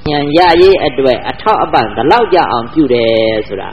ဉဏ်ရရေးအတွက်အထောက်အပံ့ဒီလောက်ကြအောင်ပြုတယ်ဆိုတာ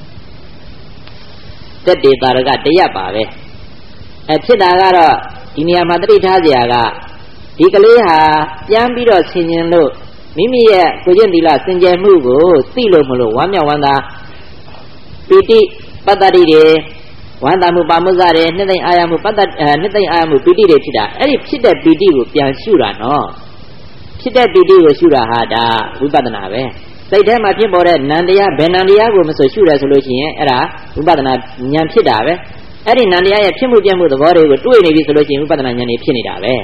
တက်တေတာရကတရက်ပါပဲဖြစ်တာကတော့ဒီနေရာမှာတတိထားစရာကဒီကလေးဟာပြန်ပြီးတော့ဆင်ញင်လို့မိမိရဲ့ကိုကျင့်သီလစင်ကြယ်မှုကိုသိလို့မလို့ဝမ်းမြောက်ဝမ်းသာပီတိပတ္တတိတွေဝမ်းသာမှုပါမုဇ္ဇတွေနှစ်သိမ့်အာရမှုနှစ်သိမ့်အာရမှုပီတိတွေဖြစ်တာအဲ့ဒီဖြစ်တဲ့ပီတိကိုပြန်ရှုတာနော်ဖြစ်တဲ့ပီတိကိုရှုတာဟာဒါဝိပဿနာပဲစိတ်ထဲမှာဖြစ်ပေါ်တဲ့နံတရားဘယ်နံတရားကိုမဆိုရှုတယ်ဆိုလို့ရှိရင်အဲ့ဒါဝိပဿနာဉာဏ်ဖြစ်တာပဲအဲ့ဒီနံတရားရဲ့ဖြစ်မှုပြမှုသဘောတွေကိုတွေ့နေပြီဆိုလို့ရှိရင်ဝိပဿနာဉာဏ်ကြီးဖြစ်နေတာပဲ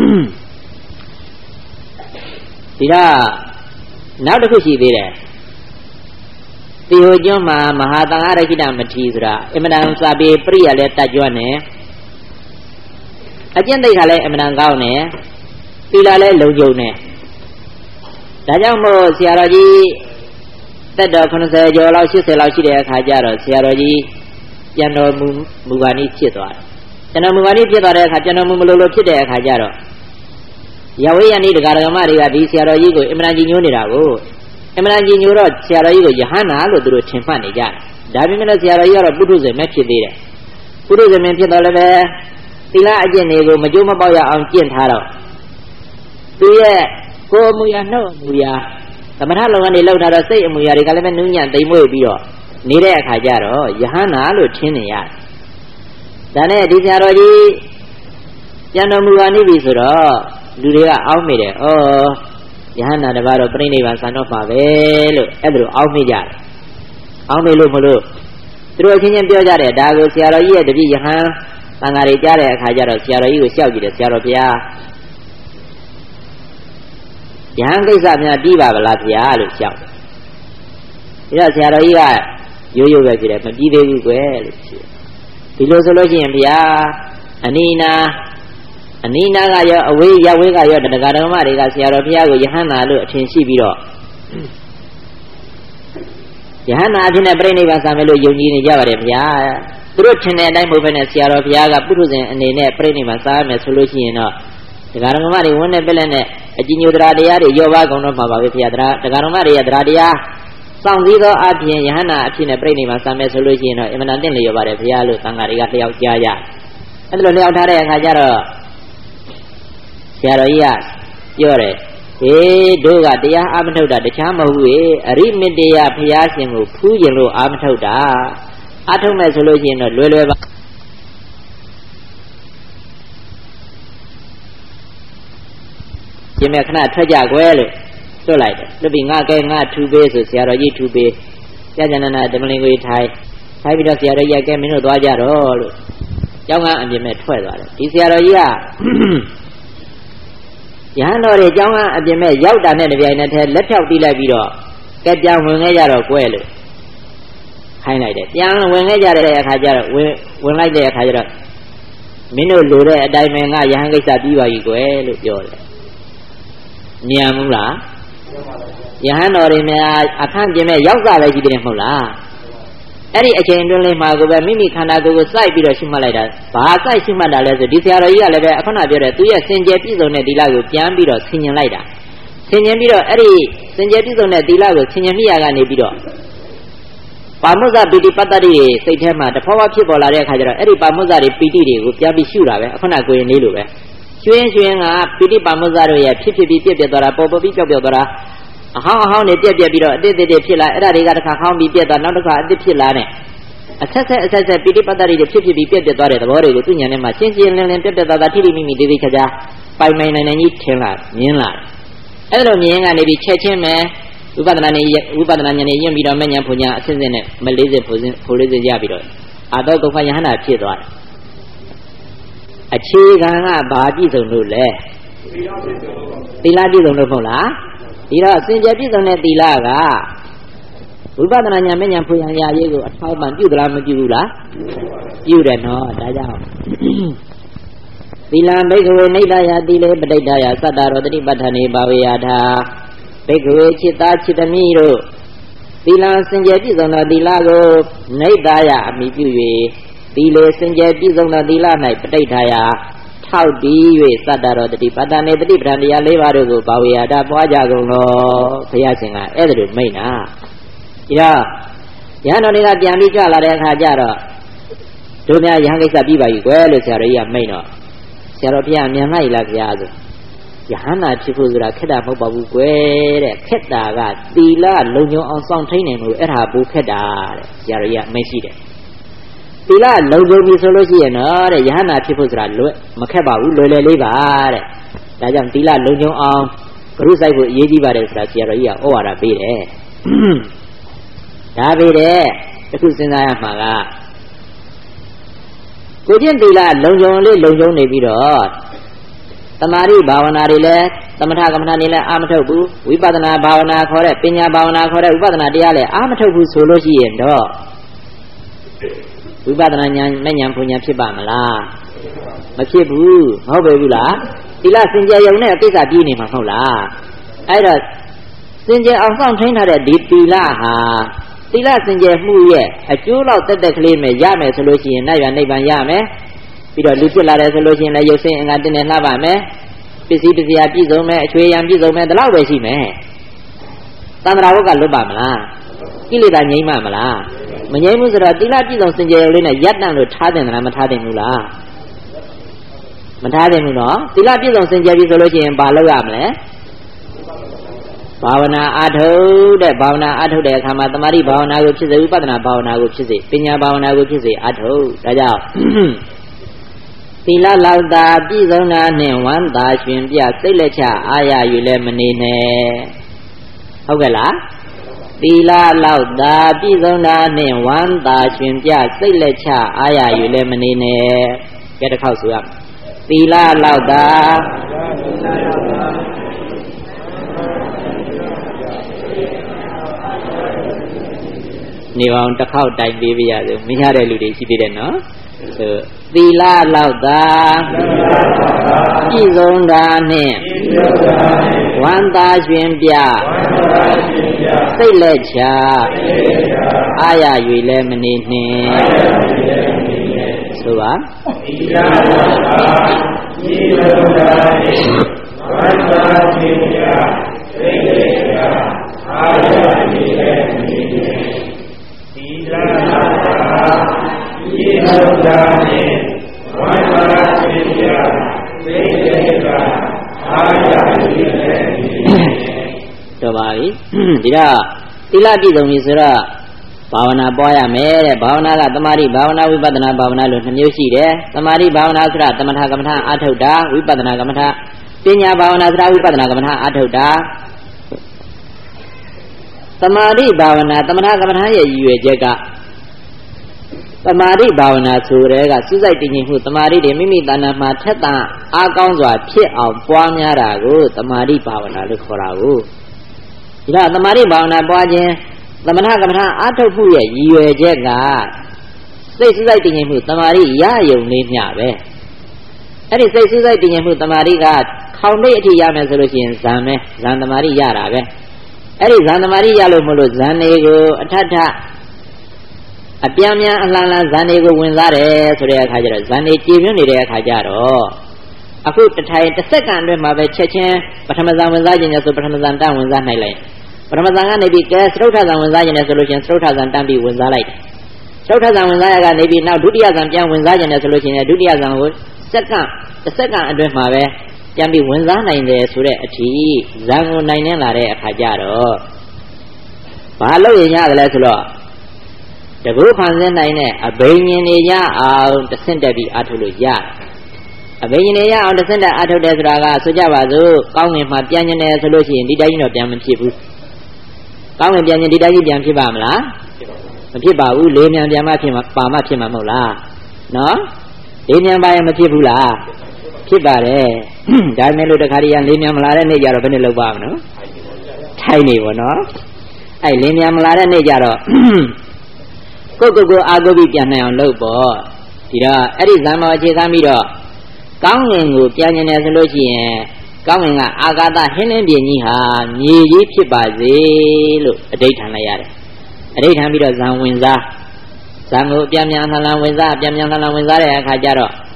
ဒီတော့နောက်တစ်ခုရှိသေးတယ်ဒီဟိုကျွန်းမှာမဟာသံဃာရခိတမထေရဆိုတာအမတန်စာပေပရိယာလဲတတ်ကြွနေအကျင့်သိက္ခာလဲအမတန်ကောင်းနေသီလလဲလုံခြုံနေဒါကြောင့်မို့ဆရာတော်ကြီးသက်တော်90ကျော်လောက်80လောက်ရှိတဲ့အခါကျတော့ဆရာတော်ကြီးပြန်တော်မူပါနည်းဖြစ်သွားတယ်ပြန်တော်မူပါနည်းဖြစ်သွားတဲ့အခါပြန်တော်မူမလို့ဖြစ်တဲ့အခါကျတော့ရဝေးရဏိတရားဓမ္မတွေကဒီဆရာတော်ကြီးကိုအမတန်ကြီးညိုးနေတာကိုအမတန်ကြီးညိုးတော့ဆရာတော်ကြီးကိုယဟန္တာလို့သူတို့ထင်မှတ်နေကြတယ်ဒါပေမဲ့ဆရာတော်ကြီးကတော့ပုထုဇဉ်မဲ့ဖြစ်သေးတယ်ပုထုဇဉ်မဲ့ဖြစ်တော့လည်းပဲသီလအကျင့်တွေကိုမကြိုးမပေါက်ရအောင်ကျင့်ထားတော့သူရဲ့ကိုယ်အမူအရာနှုတ်အမူအရာသမထလုပ်ငန်းတွေလုပ်ထားတော့စိတ်အမူအရာတွေကလည်းပဲနူးညံ့သိမ်မွေ့ပြီးတော့နေတဲ့အခါကျတော့ယဟန္တာလို့ထင်နေရတယ်ဒါနဲ့ဒီဆရာတော်ကြီးပြန်တော်မူပါနေပြီဆိုတော့လူတွေကအောင်းမိတယ်ဩယဟန္တာတပါးတော့ပြိဋိဘံစံတော့ပါပဲလို့အဲ့ဒါလိုအောင်းမိကြတယ်အောင်းမိလို့မလို့သူတို့အချင်းချင်းပြောကြတယ်ဒါကိုဆရာတော်ကြီးရဲ့တပည့်ယဟန်သံဃာတွေကြားတဲ့အခါကျတော့ဆရာတော်ကြီးကိုလျှောက်ကြည့်တယ်ဆရာတော်ဘုရားယဟန်ကိစ္စများပြီးပါဗလားဗျာလို့လျှောက်တယ်ဒါဆရာတော်ကြီးကရိုးရိုးပဲဖြစ်တယ်မပြီးသေးဘူးကွယ်လို့ဖြစ်ဒီလိုဆိုလို့ရှိရင်ဗျာအနိနာကရောအဝေးရဝေးကရောတရားဓမ္မတွေကဆရာတော်ဘုရားကိုယဟန္တာလို့အထင်ရှိပြီးတော့ယဟန္တာအဖြစ်နဲ့ပြိဋိဘံစံမယ်လို့ယုံကြည်နေကြပါတယ်ဗျာသူတို့ထင်တဲ့အတိုင်းမဟုတ်ဘဲနဲ့ဆရာတော်ဘုရားကပုထုဇဉ်အနေနဲ့ပြိဋိဘံစံရမယ်ဆိုလို့ရှိရင်တော့တရားဓမ္မတွေဝန်းနေပြည့်လက်နဲ့အကြည်ညိုတရားတရားတွေရောပါကုန်တော့မှာပါပဲဗျာတရားဓမ္မတွေရဲ့တရားတရားစောင့်စည်းသောအပြင်ယဟန္တာအဖြစ်နဲ့ပြိဋိဘံစံမယ်ဆိုလို့ရှိရင်တော့အမှန်တန်လျော်ပါတယ်ဗျာလို့သံဃာတွေကလျှောက်ကြားကြအဲ့ဒါလိုလျှောက်ထားတဲ့အခါကျတော့ဆရာတော်ကြီးကပြောတယ်ဟေးတို့ကတရားအာမထုတ်တာတခြားမဟုတ်ဘူးအရိမတယဘုရားရှင်ကိုဖူးကျင်လို့အာမထုတ်တာအာထုတ်မဲ့ဆိုလို့ရှိရင်တော့လွယ်လွယ်ပါဒီမဲ့ခဏထွက်ကြကွယ်လို့တွတ်လိုက်တယ်တွတ်ပြီးငါထူပေးဆိုဆရာတော်ကြီးထူပေးကြာကျန်နာဓမ္မလင်ကိုထိုင်ပြီးတော့ဆရာတော်ကြီးကဲမင်းတို့သွားကြတော့လို့ကျောင်းကအပြင်မဲ့ထွက်သွားတယ်ဒီဆရာတော်ကြီးကယဟန်တော်တွေကျောင်းကအပြင်မဲ့ရောက်တာနဲ့တပြိုင်နက်တည်းလက်ဖြောက်တီးလိုက်ပြီးတော့ကဲပြန်ဝင်ခဲ့ကြတော့ကွယ်လို့ခိုင်းလိုက်တယ်ပြန်ဝင်ခဲ့ကြတဲ့အခါကျတော့ဝင်လိုက်တဲ့အခါကျတော့မင်းတို့လိုတဲ့အတိုင်းပဲငါယဟန်ကိစ္စပြီးပါပြီကွယ်လို့ပြောတယ်ညံဘူးလားယဟန်တော်တွေများအခန့်ပြင်မဲ့ရောက်စားပဲရှိတယ်မဟုတ်လားအဲ့ဒီအချိန်အတွင်းလေးမှာကိုပဲမိမိခန္ဓာကိုယ်ကိုစိုက်ပြီးတော့ရှုမှတ်လိုက်တာဘာစိုက်ရှုမှတ်တာလဲဆိုဒီဆရာတော်ကြီးကလည်းပဲအခုနပြောတဲ့သူရဲ့စင်ကြယ်ပြည့်စုံတဲ့သီလကိုပြန်ပြီးတော့ဆင်ញင်လိုက်တာဆင်ញင်ပြီးတော့အဲ့ဒီစင်ကြယ်ပြည့်စုံတဲ့သီလကိုဆင်ញင်မိရကနေပြီးတော့ပါမုဇ္ဇပီတိပတ္တတိတွေစိတ်ထဲမှာတဖွာဖွာဖြစ်ပေါ်လာတဲ့အခါကျတော့အဲ့ဒီပါမုဇ္ဇတွေပီတိတွေကိုပြန်ပြီးရှုတာပဲအခုနကိုရင်လေးလိုပဲရွှင်ကပီတိပါမုဇ္ဇတို့ရဲ့ဖြစ်ပြီးပြက်သွားတာပေါ်ပြီးပြောက်သွားတာအဟောင်းနေပြက်ပြီးတော့အတစ်ဖြစ်လာအဲ့ဒါတွေကတစ်ခါဟောင်းပြီးပြက်သွားနောက်တစ်ခါအတစ်ဖြစ်လာနဲ့အဆက်ပိဋိပတ္တရီတွေဖြစ်ပြီးပြက်သွားတဲ့သဘောတွေကိုသူ့ဉာဏ်နဲ့မှရှင်းလင်းပြက်သွားထိမိသေးချာပိုင်နိုင်ကြီးထင်လာမြင်လာအဲ့လိုမြင်ကနေပြီးချက်ချင်းပဲဝိပဿနာဉာဏ်နဲ့ယဉ်ပြီးတော့မဉဏ်ဖွညာအစစ်စစ်နဲ့မ40ဖို40ရပြီးတော့အာတော့ကုဖယဟနာဖြစ်သွားတယ်အခြေခံကဘာပြည့်စုံလို့လဲသီလပြည့်စုံလို့မဟုတ်လားဒီတော့စင်ကြယ်ပြည့်စုံတဲ့သီလကဝိပဿနာဉာဏ်မဉဏ်ဖွညာရာရေးကိုအထောက်ပံ့ပြုသလားမပြုဘူးလားပြုတယ်နော်ဒါကြောင့်သီလံဘိက္ခဝေနိဒာယသီလေပဋိဒ္ဒယသတ္တရောတတိပဋ္ဌာနေဘာဝေယထာဘိက္ခဝေจิตသားจิตသမီးတို့သီလစင်ကြယ်ပြည့်စုံသောသီလကိုနိဒာယအမိပြု၍သီလေစင်ကြယ်ပြည့်စုံသောသီလ၌ပဋိဒ္ဒယထောက်တီး၍သတ္တရောတတိပတ္တနေတတိပဋ္ဌာန်တရား၄ပါးတို့ကိုဘာဝေယတာပွားကြကုန်လောဘုရားရှင်ကအဲ့ဒါလိုမိန့်တာဒီတော့ရဟန်းတော်တွေကပြန်ပြီးကြွလာတဲ့အခါကျတော့တို့များရဟန်းကိစ္စပြီးပါပြီကွယ်လို့ဆရာတော်ကြီးကမိန့်တော့ဆရာတော်ဘုရားမြန်လိုက်လားဗျာဆိုယဟန္တာဖြစ်ဖို့ဆိုတာခက်တာမဟုတ်ပါဘူးကွယ်တဲ့ခက်တာကသီလလုံခြုံအောင်စောင့်ထိန်နေလို့အဲ့ဒါဘူခက်တာတဲ့ဆရာတော်ကြီးကမိန့်ရှိတယ်သီလလုံခြုံပြီဆိုလို့ရှိရင်တော့တဲ့ယဟန္တာဖြစ်ဖို့ဆိုတာလွယ်မခက်ပါဘူးလွယ်လွယ်လေးပါတဲ့ဒါကြောင့်သီလလုံခြုံအောင်ဂရုစိုက်ဖို့အရေးကြီးပါတယ်ဆိုတာဆရာတော်ကြီးကဩဝါဒပေးတယ်ဒါပေတဲ့တခုစဉ်းစားရမှာကကိုချင်းသီလလုံခြုံလေးလုံခြုံနေပြီးတော့သမာဓိဘာဝနာတွေလည်းသမထကမ္မဋ္ဌာန်းတွေလည်းအာမထုတ်ဘူးဝိပဿနာဘာဝနာခေါ်တဲ့ပညာဘာဝနာခေါ်တဲ့ဥပဒနာတရားလည်းအာမထုတ်ဘူးဆိုလို့ရှိရင်တော့ဝိပဿနာဉာဏ်နဲ့ဉာဏ်ပညာဖြစ်ပါမလားမဖြစ်ဘူးမဟုတ်ပဲဘူးလားသီလစင်ကြယ်ရုံနဲ့အကိစ္စပြည့်နေမှာမဟုတ်လားအဲ့တော့စင်ကြယ်အောင်စောင့်ထိန်ထားတဲ့ဒီသီလဟာသီလစင်ကြယ်မှုရဲ့အကျိုးလောက်တက်ကလေးနဲ့ရမယ်ဆိုလို့ရှိရင်နိုင်ရနိဗ္ဗာန်ရမယ်ပြီးတော့လူဖြစ်လာတယ်ဆိုလို့ရှိရင်လည်းရုပ်ဆင်းအင်္ဂါတင်းနေလှပါမယ်ပစ္စည်းပစ္စယပြည့်စုံမယ်အချွေရံပြည့်စုံမယ်ဒီလောက်ပဲရှိမယ်သံဃာဝတ်ကလွတ်ပါမလားကိလေသာငြိမ်းမလားမငြိမ်းဘူးဆိုတော့သီလပြည့်စုံစင်ကြယ်ရုံလေးနဲ့ရပ်တန့်လို့ထားတယ်လားမထားတယ်ဘူးလားမထားတယ်ဘူးနော်သီလပြည့်စုံစင်ကြယ်ပြီဆိုလို့ရှိရင်ဘာလုပ်ရမလဲဘာဝနာအားထုတ်တဲ့ဘာဝနာအားထုတ်တဲ့အခါမှာသမာဓိဘာဝနာကိုဖြစ်စေဥပဒနာဘာဝနာကိုဖြစ်စေပညာဘာဝနာကိုဖြစ်စေအားထုတ်ဒါကြောင့်သီလလောက်သာပြည့်စုံတာနဲ့ဝမ်းသာရှင်ပြစိတ်လက်ချအားရ၍လည်းမနေနဲ့ဟုတ်ကဲ့လားသီလလောက်သာပြည့်စုံတာနဲ့ဝမ်းသာရှင်ပြစိတ်လက်ချအားရ၍လည်းမနေနဲ့ကြတစ်ခေါက်ဆိုရမယ်သီလလောက်သာနေအောင်တစ်ခေါက်တိုင်ပေးပြရစို့မရတဲ့လူတွေရှိသေးတယ်နော်ဆိုသီလလောက်သာပြည့်စုံတာနှင့်ဝမ်းသာရှင်ပြစိတ်လက်ချအားရ၍လည်းမနေနှင့်ဆိုပါသီလလောက်သာပြည့်စုံတာနှင့်ဝမ်းသာရှင်ပြစိတ်လက်ချအားရ၍လည်းမနေနှင့်သီလလောက်သာပြည့်စုံတာနှင့်ဝမ်းသာရှင်ပြစိတ်လက်ချအားရ၍လည်းမနေနှင့်တော့ပါပြီဒီတော့သီလပြည့်စုံပြီဆိုတော့ဘာဝနာပွားရမယ်တဲ့ဘာဝနာကသမာဓိဘာဝနာဝိပဿနာဘာဝနာလို့2မျိုးရှိတယ်သမာဓိဘာဝနာဆိုတာသမထကမ္မဋ္ဌာန်းအားထုတ်တာဝိပဿနာကမ္မဋ္ဌာန်းပညာဘာဝနာဆိုတာဝိပဿနာကမ္မဋ္ဌာန်းအားထုတ်တာသမာဓိဘာဝနာသမထကမ္မဋ္ဌာန်းရဲ့ရည်ရွယ်ချက်ကသမာဓိဘာဝနာဆိုတဲ့ကစူးစိုက်တည်ငြိမ်မှုသမာဓိတွေမိမိတဏ္ဍာမှာထက်သန်အားကောင်းစွာဖြစ်အောင်ပွားများတာကိုသမာဓိဘာဝနာလို့ခေါ်တာကိုဒီတော့သမာဓိဘာဝနာပွားခြင်းသမထကမ္မဋ္ဌာန်းအားထုတ်မှုရဲ့ရည်ရွယ်ချက်ကစိတ်စူးစိုက်တည်ငြိမ်မှုသမာဓိရယုံလေးမျှပဲအဲ့ဒီစိတ်စူးစိုက်တည်ငြိမ်မှုသမာဓိကခေါင်တိတ်အထိရမယ်ဆိုလို့ရှိရင်ဇံပဲဇံသမာဓိရတာပဲအဲ့ဒီဇံသမာဓိရလို့မလို့ဇံတွေကိုအထထအပြင်းများအလှန်လှန်ဇံတွေကိုဝင်စားတယ်ဆိုတဲ့အခါကျတော့ဇံတွေကြည်ပြင်းနေတဲ့အခါကျတော့အခုတစ်ထိုင်တစ်စက္ကန့်အတွင်းမှာပဲချက်ချင်းပထမဇံဝင်စားခြင်းနဲ့ဆိုပထမဇံတန်းဝင်စားနိုင်လိုက်ပထမဇံကနေပြီးကဲသရုပ်ထဇံဝင်စားခြင်းနဲ့ဆိုလို့ရှိရင်သရုပ်ထဇံတန်းပြီးဝင်စားလိုက်သရုပ်ထဇံဝင်စားရကနေပြီးနောက်ဒုတိယဇံပြန်ဝင်စားခြင်းနဲ့ဆိုလို့ရှိရင်ဒုတိယဇံကိုတစ်စက္ကန့်အတွင်းမှာပဲပြန်ပြီးဝင်စားနိုင်တယ်ဆိုတဲ့အထိဇံကိုနိုင်နေလာတဲ့အခါကျတော့ဘာလို့ရင်ရတယ်လဲဆိုတော့တကူဖန်ဆင်းနိုင်တဲ့အဘိညာဉ်တွေရအောင်တဆင့်တက်ပြီးအားထုတ်လို့ရတယ်အဘိညာဉ်တွေရအောင်တဆင့်တက်အားထုတ်တယ်ဆိုတာကဆိုကြပါစို့ကောင်းငင်မှာပြန်ကျင်တယ်ဆိုလို့ရှိရင်ဒီတိုင်းတော့ပြန်မဖြစ်ဘူးကောင်းငင်ပြန်ကျင်ဒီတိုင်းကြီးပြန်ဖြစ်ပါမလားမဖြစ်ပါဘူးလေးမြန်ပြန်မှဖြစ်မှာပါမှဖြစ်မှာမဟုတ်လားနော်လေးမြန်ပါရင်မဖြစ်ဘူးလားဖြစ်ပါတယ်ဒါနဲ့လို့တခါတည်းရလေးမြန်မလာတဲ့နေ့ကျတော့ဘယ်နဲ့လောက်ပါမလို့ထိုင်နေပေါ့နော်အဲ့လေးမြန်မလာတဲ့နေ့ကျတော့ကိုအာကိုပြီးပြန်နိုင်အောင်လုပ်ပေါ့ဒီတော့အဲ့ဒီဇံမောအခြေခံပြီးတော့ကောင်းငင်ကိုပြန်ကျင်တယ်ဆိုလို့ရှိရင်ကောင်းငင်ကအာဂါသဟင်းလင်းပြင်းကြီးဟာမြေကြီးဖြစ်ပါစေလို့အဓိဋ္ဌာန်လိုက်ရတယ်အဓိဋ္ဌာန်ပြီးတော့ဇံဝင်စားဇံကိုပြန်လှန်ဝင်စားပြန်လှန်ဝင်စားတဲ့အခါကျတော့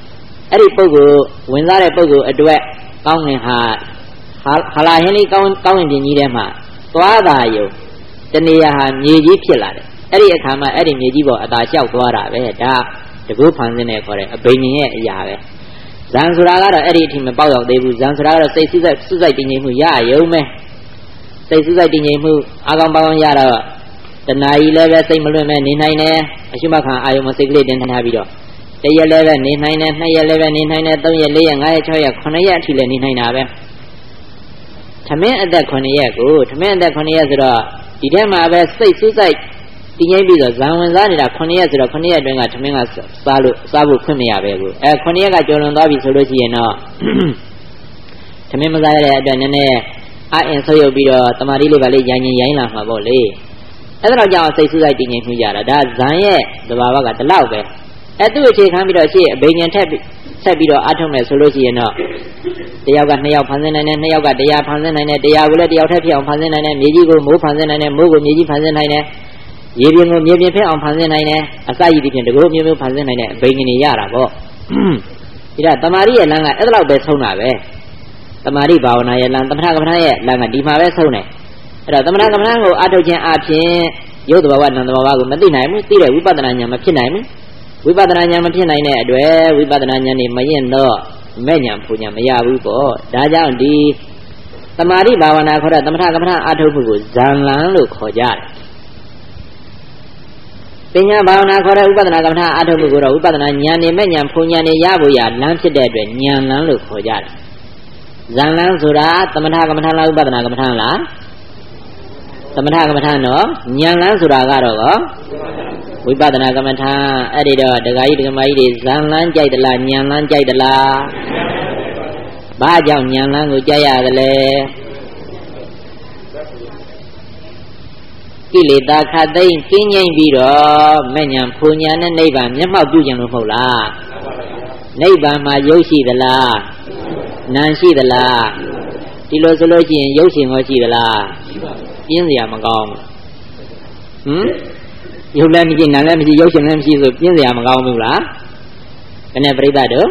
အဲ့ဒီပုဂ္ဂိုလ်ဝင်စားတဲ့ပုဂ္ဂိုလ်အတွက်ကောင်းငင်ဟာလာဟင်းလေးကောင်းငင်ပြင်းကြီးထဲမှာသွားတာယုံတနေရာဟာမြေကြီးဖြစ်လာတယ်အဲ့ဒီအခါမှာအဲ့ဒီမြေကြီးပေါ်အသာလျှောက်သွားတာပဲဒါတကူဖန်ဆင်းနေခေါ်တဲ့အဘိညာဉ်ရဲ့အရာပဲဇန်ဆိုတာကတော့အဲ့ဒီအထိမပေါက်ရောက်သေးဘူးဇန်ဆိုတာကတော့စိတ်စူးစိုက်တည်ငြိမ်မှုရရုံပဲစိတ်စူးစိုက်တည်ငြိမ်မှုအကောင်ပေါင်းရတော့တဏှာကြီးလည်းပဲစိတ်မလွင့်မဲ့နေနိုင်တယ်အရှုမခံအာယုံမစိတ်ကလေးတင်ထားပြီးတော့တရက်လည်းပဲနေနိုင်တယ်နှစ်ရက်လည်းပဲနေနိုင်တယ်သုံးရက်လေးရက်ငါးရက်၆ရက်9ရက်အထိလည်းနေနိုင်တာပဲထမင်းအသက်9ရက်ကိုထမင်းအသက်9ရက်ဆိုတော့ဒီထဲမှာပဲစိတ်စူးစိုက်တည်ငြိမ်ပြီးတော့ဇံဝင်စားနေတာ9ရက်ဆိုတော့9ရက်အတွင်းကထမင်းကစားဖို့ခွင့်မရပဲကို9ရက်ကကျော်လွန်သွားပြီဆိုလို့ရှိရင်တော့ထမင်းမစားရတဲ့အတွက်နည်းနည်းအအင်ဆုပ်ယုပ်ပြီးတော့တမာတိလေးပါလေးရိုင်းလာမှာပေါ့လေအဲ့ဒါကြောင့်စိတ်စူးစိုက်တည်ငြိမ်မှုကြတာဒါဇံရဲ့သဘာဝကဒီလောက်ပဲသူ့အခြေခံပြီးတော့ရှေ့အဘိညာဉ်ဆက်ပြီးတော့အားထုတ်မယ်ဆိုလို့ရှိရင်တော့တယောက်က2ယောက်ဖန်ဆင်းနိုင်တယ်2ယောက်က100ဖန်ဆင်းနိုင်တယ်100ကိုလည်း1ယောက်ထက်ဖြစ်အောင်ဖန်ဆင်းနိုင်တယ်မြေကြီးကိုမိုးဖန်ဆင်းနိုင်တယ်မိုးကိုမြေကြီးဖန်ဆင်းနိုင်တယ်ရေပြင်ကိုမြေပြင်ဖြစ်အောင်ဖန်ဆင်းနိုင်တယ်အစရည်ဒီဖြင့်တကူမျိုးဖန်ဆင်းနိုင်တဲ့အဘိညာဉ်တွေရတာပေါ့ဒီတော့တမာရီရဲ့လမ်းကအဲ့ဒါလောက်ပဲဆုံးတာပဲတမာရီဘာဝနာရဲ့လမ်းသမထကမ္မထာရဲ့လမ်းကဒီမှာပဲဆုံးတယ်အဲ့တော့သမထကမ္မထာကိုအားထုတ်ခြင်းအပြင်ရုပ်တဘာဝနာမ်တဘာဝကိုမသိနိုင်ဘူးသိတဲ့ဝိပဿနာဉာဏ်မဖြစ်နိုင်ဘူးဝိပဿနာဉာဏ်မဖြစ်နိုင်တဲ့အတွက်ဝိပဿနာဉာဏ်นี่မရင်တော့မဲ့ဉာဏ်ဖူဉာဏ်မရဘူးပေါ့ဒါကြောင့်ဒီသမာဓိဘာဝနာခေါ်တဲ့သမထကမ္မထာအားထုတ်မှုကိုဇံလန်းလို့ခေါ်ကြတယ်ပညာဘာဝနာခေါ်တဲ့ဥပဒနာကမ္မထာအားထုတ်မှုကိုတော့ဝိပဿနာဉာဏ်နဲ့မဲ့ဉာဏ်ဖူဉာဏ်နဲ့ရဖို့ရလမ်းဖြစ်တဲ့အတွက်ဉာဏ်လန်းလို့ခေါ်ကြတယ်ဇံလန်းဆိုတာသမထကမ္မထာလားဥပဒနာကမ္မထာလားသမထကမ္မထာနော်ဉာဏ်လန်းဆိုတာကတော့ဝိပဿနာကမ္မထာအဲ့ဒီတော့ဒကာကြီးဒကာမကြီးတွေဇံလန်းကြိုက်သလားဉာဏ်လန်းကြိုက်သလားဘာကြောင့်ဉာဏ်လန်းကိုကြိုက်ရသလဲကိလေသာခတ်သိမ်းကင်းငြိမ့်ပြီးတော့မဲ့ဉာဏ်ဖူဉာဏ်နဲ့နိဗ္ဗာန်မျက်မှောက်ပြုခြင်းလို့မဟုတ်လားနိဗ္ဗာန်မှာရုပ်ရှိသလားနာမ်ရှိသလားဒီလိုဆိုလို့ရှိရင်ရုပ်ရှင်ရောရှိသလားပြင်းစရာမကောင်းဘူးရုပ်လည်းမရှိနာမ်လည်းမရှိရုပ်ရှင်လည်းမရှိဆိုပြင်းစရာမကောင်းဘူးလားဘယ်နဲ့ပြိဿတို့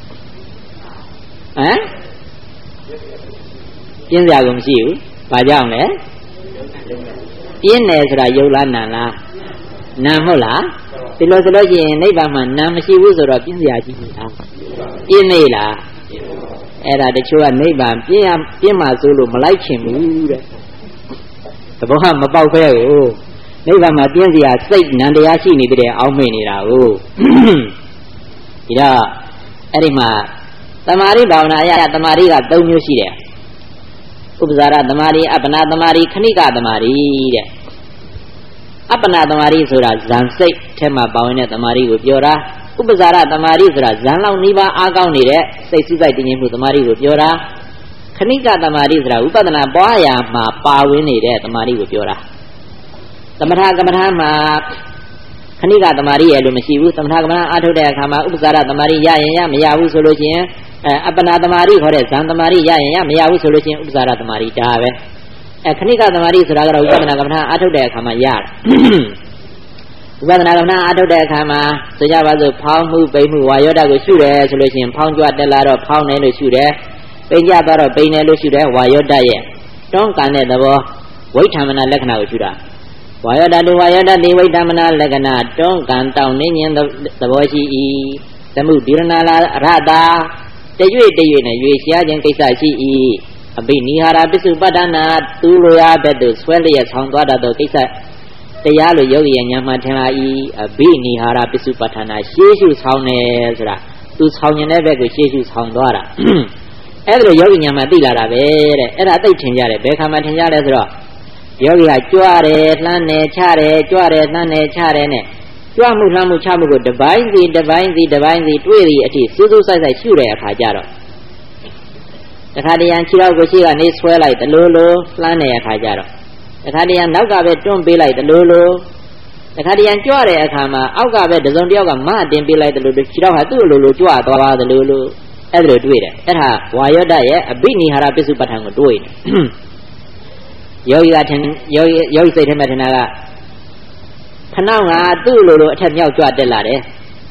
ပြင်းစရာကိုမရှိဘူးဘာကြောင့်လဲပြင်းတယ်ဆိုတာရုပ်လားနာမ်လားနာမ်ဟုတ်လားဒီလိုဆိုလို့ရှိရင်နိဗ္ဗာန်မှာနာမ်မရှိဘူးဆိုတော့ပြင်းစရာရှိဘူးလားပြင်းနေလားအဲ့ဒါတချို့ကနိဗ္ဗာန်ပြင်းမှဆိုလို့မလိုက်ချင်ဘူးတဲ့သဘောကမပေါက်ခဲကိုနိဗ္ဗာန်မှာပြင်းစရာစိတ်နံတရားရှိနေတဲ့အောင်းမိနေတာကိုဒီတော့အဲ့ဒီမှာသမာဓိဘာဝနာအရာသမာဓိက3မျိုးရှိတယ်ဥပဇာရသမာဓိအပ္ပနာသမာဓိခဏိကသမာဓိတဲ့အပ္ပနာသမာဓိဆိုတာဇန်စိတ်ထဲမှာပါဝင်တဲ့သမာဓိကိုပြောတာဥပဇာရသမာဓိဆိုတာဇန်လောက်နှီးပါအားကောင်းနေတဲ့စိတ်စူးစိုက်တည်ငြိမ်မှုသမာဓိကိုပြောတာခဏိကသမာဓိဆိုတာဝိပဿနာပွားရာမှာပါဝင်နေတဲ့သမာဓိကိုပြောတာသမထကမ္မထာမှာခဏိကသမာဓိရဲ့လို့မရှိဘူးသမထကမ္မထာအားထုတ်တဲ့အခါမှာဥပဇာရသမာဓိရရင်ရမရဘူးဆိုလို့ရှိရင်အပ္ပနာသမာဓိခေါ်တဲ့ဇန်သမာဓိရရင်ရမရဘူးဆိုလို့ရှိရင်ဥပဇာရသမာဓိဒါပဲခဏိကသမာဓိဆိုတာကတော့ဝိပဿနာကမ္မထာအားထုတ်တဲ့အခါမှာရတယ်ဝိပဿနာကမ္မထာအားထုတ်တဲ့အခါမှာဆိုကြပါစို့ဖောင်းမှုပိန်မှုဝါယောဓာတ်ကိုရှုတယ်ဆိုလို့ရှိရင်ဖောင်းကြွတက်လာတော့ဖောင်းတယ်လို့ရှုတယ်ပိန်ကြသွားတော့ပိန်တယ်လို့ရှုတယ်ဝါယောဓာတ်ရဲ့တွန်းကန်တဲ့သဘောဝိဋ္ဌာမနာလက္ခဏာကိုရှုတာဝါယောဓာတ်ဝါယောဓာတ်ဝိဋ္ဌာမနာလက္ခဏာတွန်းကန်တောင်းနေခြင်းသဘောရှိ၏သမှုဒီရဏလာရတာတရွေ့နဲ့ရွေရှားခြင်းကိစ္စရှိ၏အဘိနိဟာရပစ္စုပ္ပတ္တနာသူလိုရာဘက်သို့ဆွဲလျက်ဆောင်သွားတတ်သောကိစ္စတရားလိုယောဂီရဲ့ဉာဏ်မှထင်လာ၏အဘိနိဟာရပစ္စုပ္ပတ္တနာရှေးရှုဆောင်တယ်ဆိုတာသူဆောင်ခြင်းတဲ့ဘက်ကိုရှေးရှုဆောင်သွားတာအဲ့ဒါလိုယောဂီဉာဏ်မှသိလာတာပဲတဲ့အဲ့ဒါသိထင်ကြတယ်ဘယ်ခါမှထင်ကြလဲဆိုတော့ယောဂီကကြွတယ်လှမ်းတယ်ချတယ်ကြွတယ်လှမ်းတယ်ချတယ်နဲ့ကြွမှုလှမ်းမှုချမှုကိုတပိုင်းစီတွေ့သည်အထိစူးစူးဆိုင်ရှုတဲ့အခါကျတော့တခါတရံခြေထောက်ကိုရှေ့ကနေဆွဲလိုက်တလို့လို့လှမ်းတဲ့အခါကျတော့တခါတရံနောက်ကပဲတွန်းပေးလိုက်တလို့လို့တခါတရံကြွတဲ့အခါမှာအောက်ကပဲတစုံတစ်ယောက်ကမတင်ပေးလိုက်တလို့ခြေထောက်ဟာသူ့အလိုလိုကြွသွားတယ်လို့အဲ့ဒါလိုတွေ့တယ်အဲ့ဒါဝါယောဓာတ်ရဲ့အဘိနိဟာရပစ္စုပ္ပတ္ထံကိုတွေ့တယ်ယောဂီစိတ်ထဲမှာထင်တာကခဏကသူ့လိုလိုအထက်မြောက်ကြွတက်လာတယ်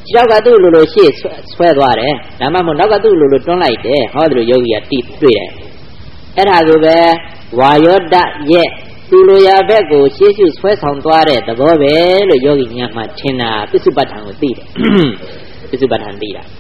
နောက်ကသူ့လိုရှေ့ဆွဲသွားတယ်ဒါမှမဟုတ်နောက်ကသူ့လိုတွန်းလိုက်တယ်ဟောတယ်လို့ယောဂီကတိတွေ့တယ်အဲ့ဒါကိုပဲဝါယောဒရဲ့သူလိုရာဘက်ကိုရှေ့ရှုဆွဲဆောင်သွားတဲ့သဘောပဲလို့ယောဂီညာမှာထင်တာပစ္စုပ္ပတ္ထံကိုသိတယ်ပစ္စုပ္ပတ္ထံသိတာ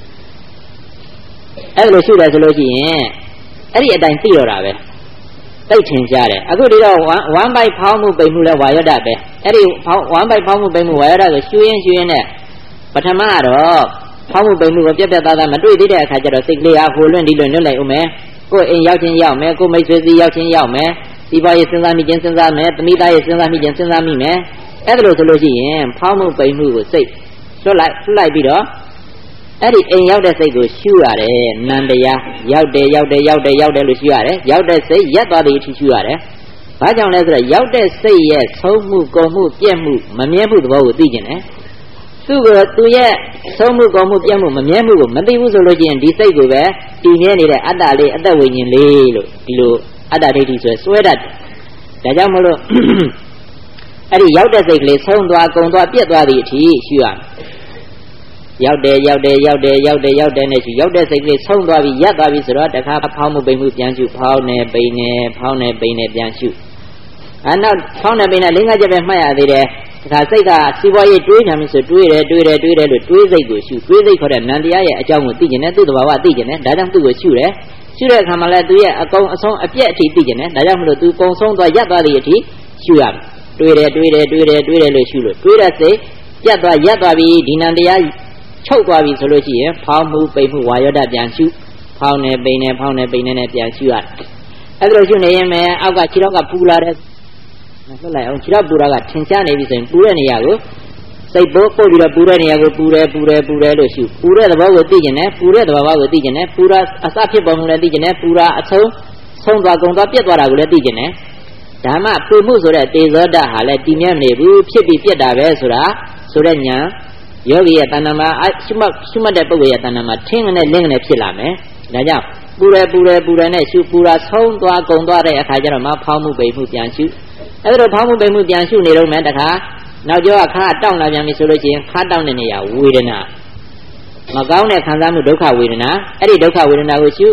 အဲ့လိုရှုတယ်ဆိုလို့ရှိရင်အဲ့ဒီအတိုင်းသိတော့တာပဲသိထင်ရှားတယ်အခုဒီတော့ဝမ်းပိုက်ဖောင်းမှုပိန်မှုလဲဝါယောဒပဲအဲ့ဒီဝမ်းပိုက်ဖောင်းမှုပိန်မှုဝါယောဒကိုရှုရင်းနဲ့ပထမတော့ဖောင်းမှုပိန်မှုကိုပြက်ပြက်သားသားမတွေ့သေးတဲ့အခါကျတော့စိတ်ကလေးအားဟိုလွင့်ဒီလွင့်လွတ်လိုက်ဦးမယ်ကိုယ်အိမ်ရောက်ချင်းရောက်မယ်ကိုယ်မိတ်ဆွေစီရောက်ချင်းရောက်မယ်ဒီပါရေးစဉ်းစားမိခြင်းစဉ်းစားမယ်သမီးသားရေးစဉ်းစားမိခြင်းစဉ်းစားမိမယ်အဲ့ဒါလို့ဆိုလို့ရှိရင်ဖောင်းမှုပိန်မှုကိုစိတ်လွတ်လိုက်ပြီးတော့အဲ့ဒီအိမ်ရောက်တဲ့စိတ်ကိုရှုရတယ်နန္တရားရောက်တယ်လို့ရှုရတယ်ရောက်တဲ့စိတ်ရက်သွားတဲ့အထိရှုရတယ်ဘာကြောင့်လဲဆိုတော့ရောက်တဲ့စိတ်ရဲ့ဆုံးမှုကုန်မှုပြည့်မှုမမြဲမှုသဘောကိုသိကျင်တယ်သူရဲ့ဆုံးမှုကုန်မှုပြည့်မှုမမြဲမှုကိုမသိဘူးဆိုလို့ရှိရင်ဒီစိတ်ကိုပဲတည်မြဲနေတဲ့အတ္တလေးအသက်ဝိညာဉ်လေးလို့ဒီလိုအတ္တဒိဋ္ဌိဆိုဆွဲတတ်တယ်ဒါကြောင့်မလို့အဲ့ဒီရောက်တဲ့စိတ်ကလေးဆုံးသွားကုန်သွားပြည့်သွားတဲ့အထိရှုရမယ်ရောက်တယ်နဲ့ရှုရောက်တဲ့စိတ်ကလေးဆုံးသွားပြီရပ်သွားပြီဆိုတော့တခါဖောင်းမှုပိန်မှုပြန်ရှုဖောင်းနေပိန်နေပြန်ရှုနောက်ဖောင်းနေပိန်နေလင်းကားချက်ပဲမှတ်ရသေးတယ်တခါစိတ်ကစီးပွားရေးတွေးနေပြီဆိုတွေးတယ်လို့တွေးစိတ်ကိုရှုတွေးစိတ်ခေါ်တဲ့နန္တရားရဲ့အကြောင်းကိုသိကျင်တယ်သူ့သဘာဝသိကျင်တယ်ဒါကြောင့်သူ့ကိုရှုတယ်ရှုတဲ့အခါမှာလည်းသူရဲ့အကုန်အဆုံးအပြည့်အထိသိကျင်တယ်ဒါကြောင့်မလို့သူကုံဆုံးသွားရပ်သွားသည့်အထိရှုရမယ်တွေးတယ်လို့ရှုလို့တွေးတဲ့စိတ်ပြတ်သွားရပ်သွားပြီဒီနန္တရားချုပ်သွားပြီဆိုလို့ရှိရင်ဖောင်းမှုပိန်မှုဝါယောဒပြန်ရှုဖောင်းနေပိန်နေနဲ့ပြန်ရှုရတယ်အဲ့ဒါလိုရှုနေရင်ပဲအောက်ကခြေထောက်ကပူလာတဲ့လွတ်လိုက်အောင်ခြေထောက်ပူတာကထင်ရှားနေပြီဆိုရင်ပူတဲ့နေရာကိုစိတ်ပိုးပို့ပြီးတော့ပူတဲ့နေရာကိုပူတယ်လို့ရှုပူတဲ့သဘောကိုသိကျင်တယ်ပူတဲ့သဘောကိုသိကျင်တယ်ပူတာအစဖြစ်ပေါ်မှုလည်းသိကျင်တယ်ပူတာအဆုံးသွားကုန်သွားပြတ်သွားတာကိုလည်းသိကျင်တယ်ဓမ္မပူမှုဆိုတဲ့တေဇောဓာတ်ဟာလည်းတည်မြဲမနေဘူးဖြစ်ပြီးပြတ်တာပဲဆိုတာဆိုတဲ့ညာယောဂီရဲ့တဏ္ဍာမှာရှုမှတ်တဲ့ပုဂ္ဂိုလ်ရဲ့တဏ္ဍာမှာထင်းနဲ့လင်းနဲ့ဖြစ်လာမယ်ဒါကြောင့်ပူတယ်နဲ့ရှုပူတာဆုံးသွားကုန်သွားတဲ့အခါကျတော့မှဖောင်းမှုပိန်မှုပြန်ရှုအဲ့ဒါဖောင်းမှုပိန်မှုပြန်ရှုနေတော့မှတခါနောက်ကျောကခါတောင့်လာပြန်ပြီဆိုလို့ရှိရင်ခါတောင့်တဲ့နေရာဝေဒနာမကောင်းတဲ့ခံစားမှုဒုက္ခဝေဒနာအဲ့ဒီဒုက္ခဝေဒနာကိုရှု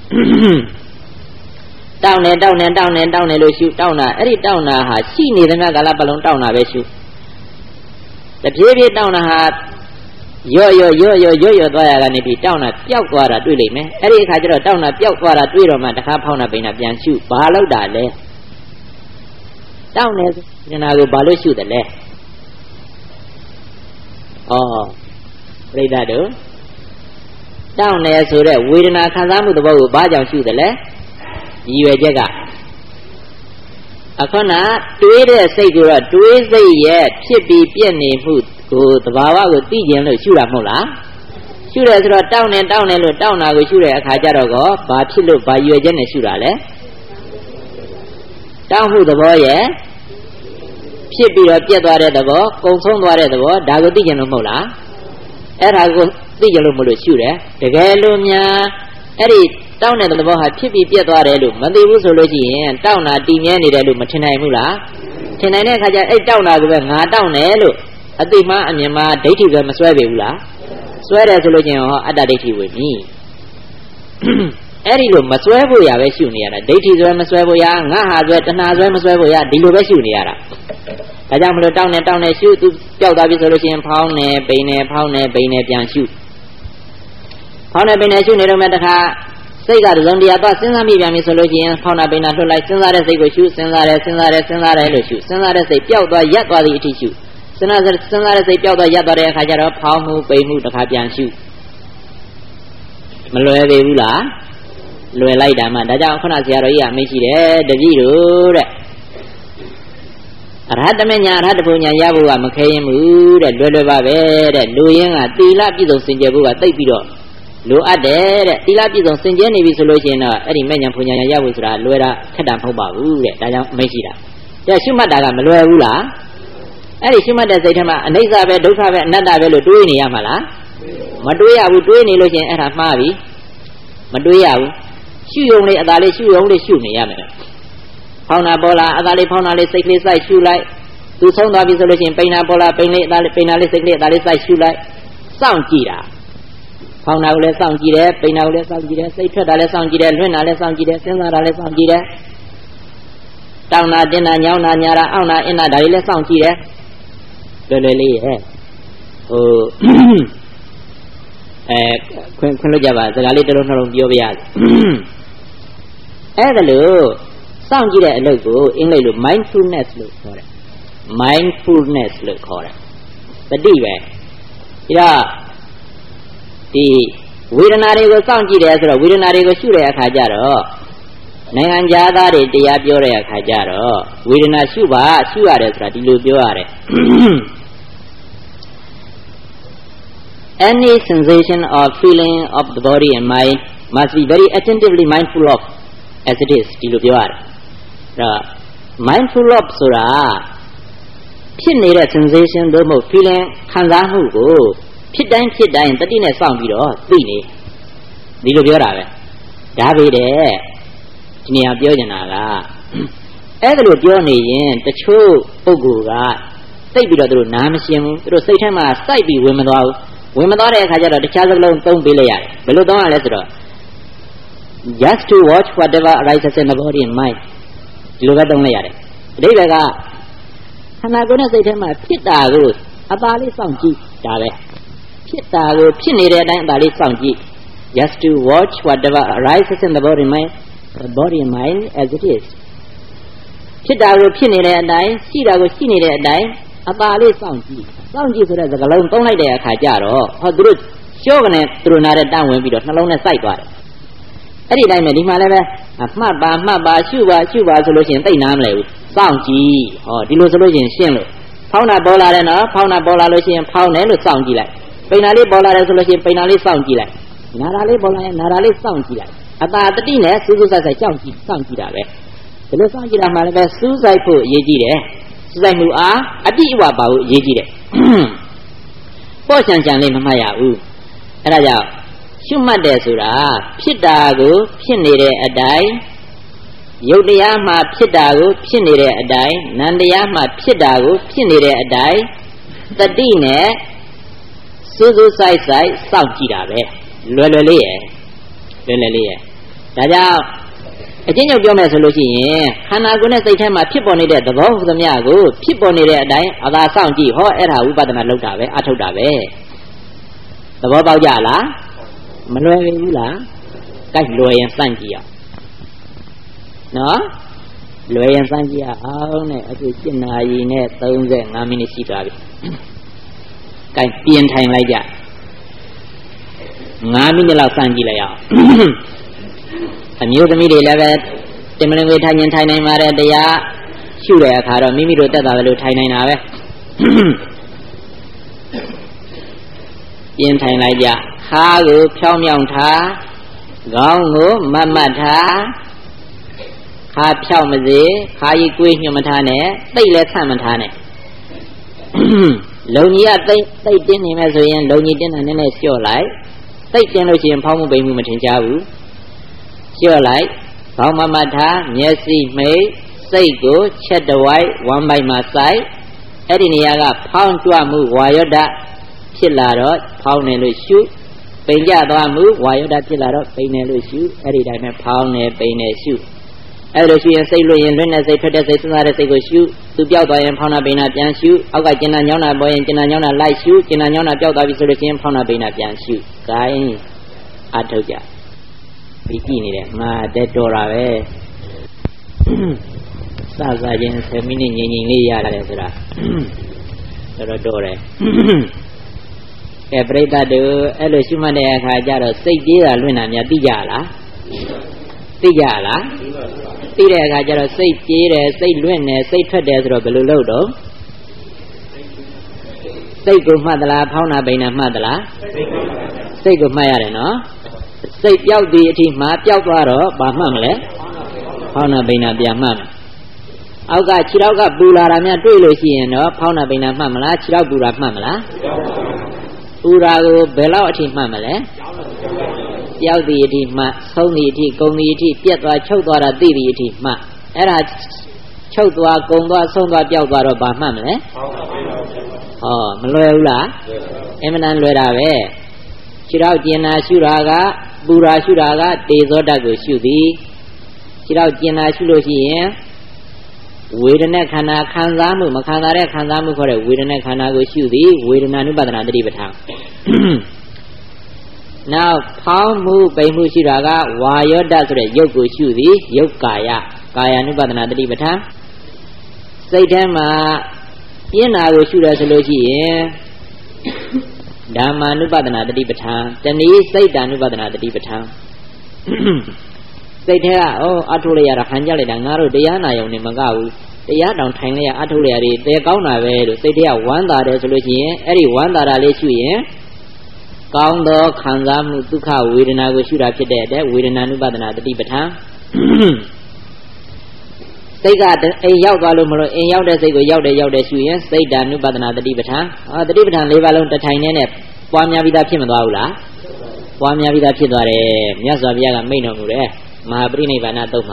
တောင့်နေလို့ရှုတောင့်တာအဲ့ဒီတောင့်တာဟာရှိနေတဲ့မြတ်ကာလပတ်လုံးတောင့်တာပဲရှုတဖြည်းဖြည်းတောင့်တာဟာရော့သွားရကနေပြီးတောင့်တာပျောက်သွားတာတွေ့လိမ့်မယ်အဲ့ဒီအခါကျတော့တောင့်တာပျောက်သွားတာတွေ့တော့မှတခါဖောင်းတာပိန်တာပြန်ရှုဘာလို့တာလဲတောင့်နေဉာဏ်ကိုဘာလို့ရှုတယ်လဲပြိဿတို့တောင့်နေဆိုတဲ့ဝေဒနာခံစားမှုသဘောကိုဘာကြောင့်ရှုတယ်လဲရည်ရွယ်ချက်ကအခုနတွေးတဲ့စိတ်ကိုတော့တွေးစိတ်ရဲ့ဖြစ်ပြီးပြည့်နေမှုကိုသဘာဝကိုသိကျင်လို့ရှုတာမဟုတ်လားရှုတယ်ဆိုတော့တောင်းနေလို့တောင်းတာကိုရှုတဲ့အခါကျတော့ဘာဖြစ်လို့ဘာရွယ်ချက်နဲ့ရှုတာလဲတောင်းမှုသဘောရဲ့ဖြစ်ပြီးတော့ပြတ်သွားတဲ့သဘောကုံဆုံးသွားတဲ့သဘောဒါကိုသိကျင်လို့မဟုတ်လားအဲ့ဒါကိုသိကြလို့မလို့ရှုတယ်တကယ်လို့များအဲ့ဒီတောင်းတဲ့သဘောဟာဖြစ်ပြီးပြတ်သွားတယ်လို့မသိဘူးဆိုလို့ရှိရင်တောင်းတာတည်မြဲနေတယ်လို့မထင်နိုင်ဘူးလားထင်နိုင်တဲ့အခါကျအဲ့တောင်းတာကိုပဲငါတောင်းတယ်လို့အတိမအမြင်မှာဒိဋ္ဌိပဲမစွဲပေဘူးလားစွဲတယ်ဆိုလို့ချင်းဟောအတ္တဒိဋ္ဌိဝင်ပြီအဲ့ဒီလိုမစွဲဖို့ရပဲရှုနေရတာဒိဋ္ဌိစွဲမစွဲဖို့ရငါဟာစွဲတဏှာစွဲမစွဲဖို့ရဒီလိုပဲရှုနေရတာဒါကြောင့်မလို့တောင်းနေရှုသူပျောက်သွားပြီဆိုလို့ရှိရင်ဖောင်းနေပိန်နေပြန်ရှုဖောင်းနေပိန်နေရှုနေတော့မှတခါစိတ်ကတစုံတရာသွားစဉ်းစားမိပြန်ပြီဆိုလို့ရှိရင်ဖောင်းတာပိန်တာလွတ်လိုက်စဉ်းစားတဲ့စိတ်ကိုရှုစဉ်းစားတယ်လို့ရှုစဉ်းစားတဲ့စိတ်ပျောက်သွားရပ်သွားသည့်အထိရှုစဉ်းစားတဲ့စိတ်ပျောက်သွားရပ်သွားတဲ့အခါကျတော့ဖောင်းမှုပိန်မှုတခါပြန်ရှုမလွယ်သေးဘူးလားလွယ်လိုက်တာမှဒါကြောင့်ခုနဆရာတော်ကြီးအမိန့်ရှိတယ်တပည့်တို့တဲ့အရဟတမညာအရဟတဘုံညာရဖို့ကမခဲရင်ဘူးတဲ့လွယ်ပါပဲတဲ့လူရင်းကသီလပြည့်စုံစင်ကြယ်ဖို့ကသိပ်ပြီးတော့လိုအပ်တယ်တဲ့သီလပြည့်စုံစင်ကြယ်နေပြီဆိုလို့ရှိရင်တော့အဲ့ဒီမညာဘုံညာရဖို့ဆိုတာလွယ်တာခက်တာမဟုတ်ပါဘူးတဲ့ဒါကြောင့်အမိန့်ရှိတာတဲ့ရှုမှတ်တာကမလွယ်ဘူးလားအဲ့ဒီရှုမှတ်တဲ့စိတ်ထဲမှာအနိစ္စပဲဒုက္ခပဲအနတ္တပဲလို့တွေးနေရမှာလားမတွေးရဘူးတွေးနေလို့ရှိရင်အဲ့ဒါမှားပြီမတွေးရဘူးရှုယုံလေးအသာလေးရှုယုံလေးရှုနေရမယ်ဖောင်းတာပေါ်လာအသာလေးဖောင်းတာလေးစိတ်ကလေးစိုက်ရှုလိုက်သူဆုံးသွားပြီဆိုလို့ရှိရင်ပိန်တာပေါ်လာပိန်လေးအသာလေးပိန်တာလေးစိတ်ကလေးအသာလေးစိုက်ရှုလိုက်စောင့်ကြည့်တာဖောင်းတာကိုလည်းစောင့်ကြည့်တယ်ပိန်တာကိုလည်းစောင့်ကြည့်တယ်စိတ်ထွက်တာလည်းစောင့်ကြည့်တယ်လွင့်တာလည်းစောင့်ကြည့်တယ်စဉ်းစားတာလည်းစောင့်ကြည့်တယ်တောင်းတာတင်းတာညောင်းတာညာတာအောင့်တာအင်းတာဒါတွေလည်းစောင့်ကြည့်တယ်လွယ်လွယ်လေးရဲ့ဟိုခွင့်လို့ကြပါစကားလေးတစ်လုံးနှလုံးပြောပြရစီအဲ့ဒါလို့စောင့်ကြည့်တဲ့အလုပ်ကိုအင်္ဂလိပ်လို mindfulness လို့ခေါ်တယ် mindfulness လို့ခေါ်တယ်တတိပဲဒါဒီဝေဒနာတွေကိုစောင့်ကြည့်တယ်ဆိုတော့ဝေဒနာတွေကိုရှုတဲ့အခါကျတော့နိုင်ငံသားတွေတရားပြောတဲ့အခါကျတော့ဝေဒနာရှုပါရှုရတယ်ဆိုတာဒီလိုပြောရတယ်Any sensation or feeling of the body and mind must be very attentively mindful of as it is ဒီလိုပြောရတယ်အဲ့တော့ mindful of ဆိုတာဖြစ်နေတဲ့ sensation သို့မဟုတ် feeling ခံစားမှုကိုဖြစ်တိုင်းဖြစ်တိုင်းတတိနဲ့စောင့်ပြီးတော့သိနေဒီလိုပြောတာပဲဒါပေတဲ့ဒီနေရာပြောချင်တာကအဲ့ဒါလိုပြောနေရင်တချို့ပုဂ္ဂိုလ်ကသိပြီးတော့သူတို့နားမရှင်းဘူးသူတို့စိတ်ထဲမှာစိုက်ပြီးဝင်မသွားဘူးဝင်မသွားတဲ့အခါကျတော့တခြားစကားလုံးသုံးပေးလိုက်ရတယ်ဘယ်လိုသုံးရလဲဆိုတော့ just to watch whatever arises in the body and mind ဒီလိုပဲသုံးလိုက်ရတယ်အဓိပ္ပာယ်ကခန္ဓာကိုယ်နဲ့စိတ်ထဲမှာဖြစ်တာကိုအသာလေးစောင့်ကြည့်ဒါပဲဖြစ်တာကိုဖြစ်နေတဲ့အတိုင်းအသာလေးစောင့်ကြည့် just to watch whatever arises in the body and mind as it is ဖြစ်တာကိုဖြစ်နေတဲ့အတိုင်းရှိတာကိုရှိနေတဲ့အတိုင်းအသာလေးစောင့်ကြည့်ဆိုတဲ့စကားလုံးသုံးလိုက်တဲ့အခါကျတော့ဟောသူတို့ရှော့ကနေသူတို့နားတဲ့တန်းဝင်ပြီးတော့နှလုံးနဲ့စိုက်သွားတယ်အဲ့ဒီတိုင်းပဲဒီမှာလည်းပဲမှတ်ပါရှုပါဆိုလို့ရှိရင်သိနားမလဲဘူးစောင့်ကြည့်ဟောဒီလိုဆိုလို့ရှိရင်ရှင်းလို့ဖောင်းတာပေါ်လာတယ်နော်ဖောင်းတာပေါ်လာလို့ရှိရင်ဖောင်းတယ်လို့စောင့်ကြည့်လိုက်ပိန်တာလေးပေါ်လာတယ်ဆိုလို့ရှိရင်ပိန်တာလေးစောင့်ကြည့်လိုက်နာတာလေးပေါ်လာရင်နာတာလေးစောင့်ကြည့်လိုက်အသာတတိနဲ့စူးစူးဆိုင်စောင့်ကြည့်တာပဲဒီလိုစောင့်ကြည့်တာမှလည်းပဲစူးစိုက်ဖို့အရေးကြီးတယ်စူးစိုက်မှုအားအပြည့်အဝပါဖို့အရေးကြီးတယ်ပေါ့ချန်လေးမမှတ်ရဘူးအဲ့ဒါကြောင့်ရှုမှတ်တယ်ဆိုတာဖြစ်တာကိုဖြစ်နေတဲ့အတိုင်းယုတ်တရားမှာဖြစ်တာကိုဖြစ်နေတဲ့အတိုင်းနံတရားမှာဖြစ်တာကိုဖြစ်နေတဲ့အတိုင်းတတိနဲ့စူးစူးစိုက်စောင့်ကြည့်တာပဲလွယ်လွယ်လေးရဲ့ဒါကြောင့်အကျဉ်းချုပ်ပြောမယ်ဆိုလို့ရှိရင်ခန္ဓာကိုယ်နဲ့စိတ်ထဲမှာဖြစ်ပေါ်နေတဲ့သဘောဟုသမျှကိုဖြစ်ပေါ်နေတဲ့အတိုင်းအသာစောင့်ကြည့်ဟောအဲ့ဒါဝိပဿနာလုပ်တာပဲအထုတ်တာပဲသဘောပေါက်ကြလားမလွယ်ဘူးလားကိုက်လွယ်ရင်စမ်းကြည့်ရနော်လွယ်ရင်စမ်းကြည့်ရအောင်နဲ့အခု7 နာရီနဲ့35 မိနစ်ရှိသွားပြီကိုက်ပြင်ထိုင်လိုက်ကြ5 မိနစ်လောက်စမ်းကြည့်လိုက်အောင်အမျိုးသမီးတွေလည်းပဲတင်မလင်ကိုထိုင်ရင်ထိုင်နိုင်ပါတယ်တရားရှုတဲ့အခါတော့မိမိတို့တက်တာလည်းလို့ထိုင်နိုင်တာပဲပြင်ထိုင်လိုက်ကြခါးကိုဖြောင်းမြောင်းထားခေါင်းကိုမတ်မတ်ထားခါဖြောင်းမစေခါကြီးကွေးညှို့မထားနဲ့သိပ်လည်းဆန့်မထားနဲ့လုံကြီးကသိပ်တင်းနေမယ်ဆိုရင်လုံကြီးတင်းတာနည်းနည်းလျှော့လိုက်သိပ်တင်းလို့ရှိရင်ဖောင်းမှုပိန်မှုမထင်ရှားဘူးလျှော့လိုက်ခေါင်းမမထားမျက်စိမိတ်စိတ်ကိုချက်တဝိုက်ဝမ်းပိုက်မှာစိုက်အဲ့ဒီနေရာကဖောင်းကြွမှုဝါယောဒဖြစ်လာတော့ဖောင်းနေလို့ရှုပိန်ကြသွားမှုဝါယောဒဖြစ်လာတော့ပိန်နေလို့ရှုအဲ့ဒီတိုင်းပဲဖောင်းနေပိန်နေရှုအဲ့လိုရှိရင်စိတ်လွတ်ရင်လွတ်နေစိတ်ထွက်တဲ့စိတ်စဉ်းစားတဲ့စိတ်ကိုရှုသူပြောက်သွားရင်ဖောင်းနာပိန်နာပြန်ရှုအောက်ကကျင်နာညောင်းနာပေါ်ရင်ကျင်နာညောင်းနာလိုက်ရှုကျင်နာညောင်းနာပြောက်သွားပြီဆိုလို့ရှိရင်ဖောင်းနာပိန်နာပြန်ရှုဂိုင်းအထုတ်ကြပြီးကြည့်နေတယ်မာတက်တော်တာပဲစချင်း10 မိနစ်ငြိမ်လေးရတယ်ဆိုတာတော်တယ်ကဲပရိသတ်တို့အဲ့လိုရှုမှတ်တဲ့အခါကျတော့စိတ်ပြေးတာလွင့်တာများသိကြလားသိတဲ့အခါကျတော့စိတ်ပြေးတယ်စိတ်လွင့်တယ်စိတ်ထွက်တယ်ဆိုတော့ဘယ်လိုလုပ်တော့စိတ်ကိုမှတ်သလားဖောင်းနာပိန်နာမှတ်သလားစိတ်ကိုမှတ်ရတယ်နော်စိတ်ပြောက်သည်အထိမှပျောက်သွားတော့ဘာမှမလဲဖောင်းနာပိန်နာပြန်မှတ်အောက်ကခြေထောက်ကပူလာတာများတွေ့လို့ရှိရင်တော့ဖောင်းနာပိန်နာမှတ်မလားခြေထောက်ပူတာမှတ်မလားပူတာကိုဘယ်လောက်အထိမှတ်မလဲပျောက်သည်အထိမှတ်ဆုံးသည်အထိကုံသည်အထိပြက်သွားချုပ်သွားတာသိသည်အထိမှတ်အဲ့ဒါချုပ်သွားကုံသွားဆုံးသွားပျောက်သွားတော့ဘာမှတ်မလဲဟောမလွယ်ဘူးလား Emanan Lurave, Shirao Jena Shuraga, Bura Shuraga, Dezodago Shudi, Shirao Jena Shuloshi, Widana Kanzamu, Makandare Kanzamu for a Widana Kanago Shudi, Widana Badana Ribata. Now, Palmu Baimu Shiraga, Wayoda Yogo Shudi, Yokaya, Kaya Nubadana Ribata. Saitama Yena go shoot as a logi, Dama Nubadana the Dibata, then he say Danubadana the Dibata. Say there, oh, Atulia Hanjali Dangaru, Diana Yonimagau, the Yadon Tanglia Atulia, they go now, say there, one that is a logi, every one that I let you in. Count the Kanzam Tuka, we did not go shoot up to there, we did not Nubadana the Dibata. They got a Yavalum in Yauda, they go Yauda Suyan, say Danubadana the Dibatan live alone the tiny Pamia Vida Pimadola, Pamia Vida Pidare, Yazaviaga Mainomure, Mahabrini Vanatoma,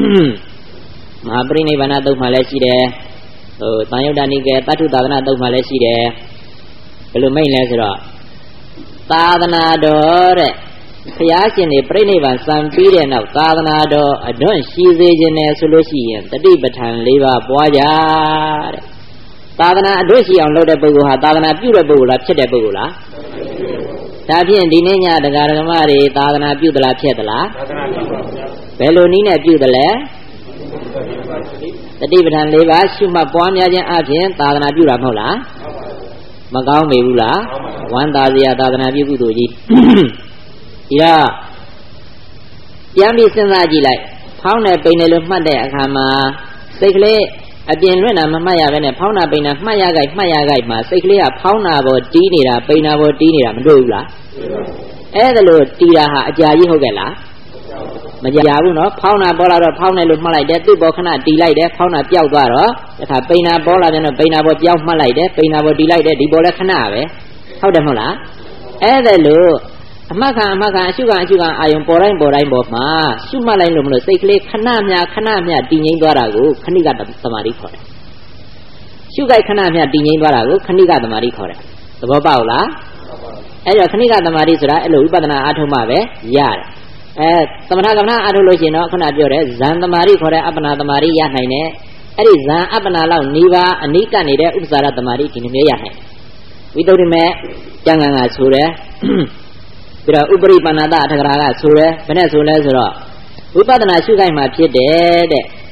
Mahabrini Vanatoma Leside, Tayodaniga, Tatu Danado Maleside, Lumain Lazara, Tadana Dore. Kayakin a Prenivan, some period of Tavanado, I don't see the Gene Solution, the Dibatan Liva Boya Tavana Doshi on Loda Bugula, Tavana Purabula, Chedabula Tapian Dinena, the Garamari, Tavana Pudala Chedala Bellonina Pudale the Dibatan Liva, Shuma Ponya Agen, Tavana Puramola Magao Mebula, 1,000 Tavana Puduji. Yeah, Yami Senaji like Pauna Benelu Made Akama, Sekle, again Rena Maya Vena Pauna Bena Maya Gaima, Sekle, Pauna or Dinira, Bena or Dinira, Mandula. Edelo Tira Ajayi Hogela Majavuno, Pauna Bola or Pauna Lumala, that two Bocana delight, Pauna Piaguaro, that have Bena Bola and a Bena or Piau Malay, Bena or delight, the Bola Canave. How the Mola? Edelo. Maka, Sugar, I am Borain Boma, Sumalai Lumno, Sekle, Kanamia, Dinin Darago, Kaniga Tamari Kore. Sugar Kanamia, Dinin Darago, Kaniga the Marie Kore. The Bobaula, Ella Kaniga the Marisra, Elo Badana Atomave, Yar. Samanagana Adologino, Conadure, Zan the Marie Kore, Abana the Maria Hine, Eliza, Abanala, Niva, Anika Nida, Upsara the Marie Kinaya. We don't remember Janga Sure. Ubri Panada Tagara Sure, Venezuela, Upadana Sugai Mapide,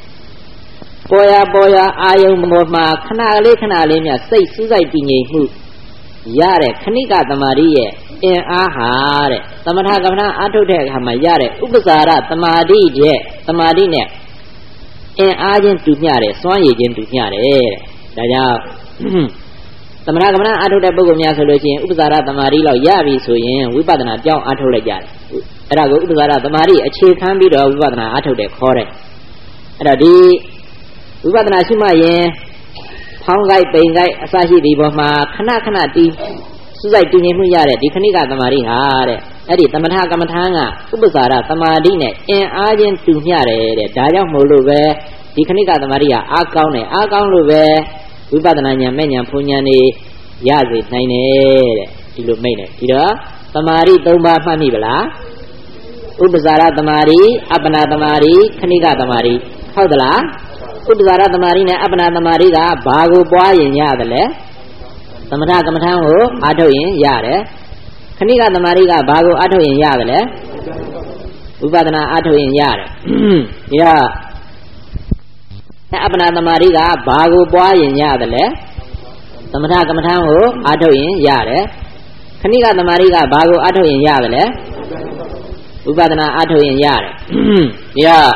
Boya, Ayum Moma, Canale, say Sugai who Yare, Kanika the Marie, in Ahare, Tamatagana Atoteg Hamayare, Ubazara, Tamadi, Tamadine, in Argent to Yare, Swanyan to Yare, Daya. Tamaragana Atoda Bogomia solution, Ubzara Tamarilo Yavi Suyin, Wibadana John Atoleja. Rago Ubzara Tamari, a chief can be the Ubadana Atode Kore. Radi Ubadana Shimaye, Pongai, Bengai, Asahi Biboma, Kanakana di Society Muyare, Dikanika Tamari Hare, Eddie Tamatagamantanga, Ubzara Tamadine, and Argent to Yare, Daya Moluve, Dikanika Tamaria, Akone, Luve. Ubadana Menya Punyani Yazi Nine Illumine. Tamari Domba Famibala Ubazara Tamari, Abana Tamari, Kaniga Tamari. How the la? Ubazara Tamari, Abana Tamariga, Bago Boy in Yadale Tamata Kamatango, Ato in Yare Kaniga Tamariga, Bago Ato in Yadale Ubadana Ato in Yare. Yeah. Abana the Mariga, Bago Boy in Yadale, Tamata Kamatango, Ato in Yare, Kaniga the Mariga, Bago Ato in Yadale, Ubadana Ato in Yare. Yeah.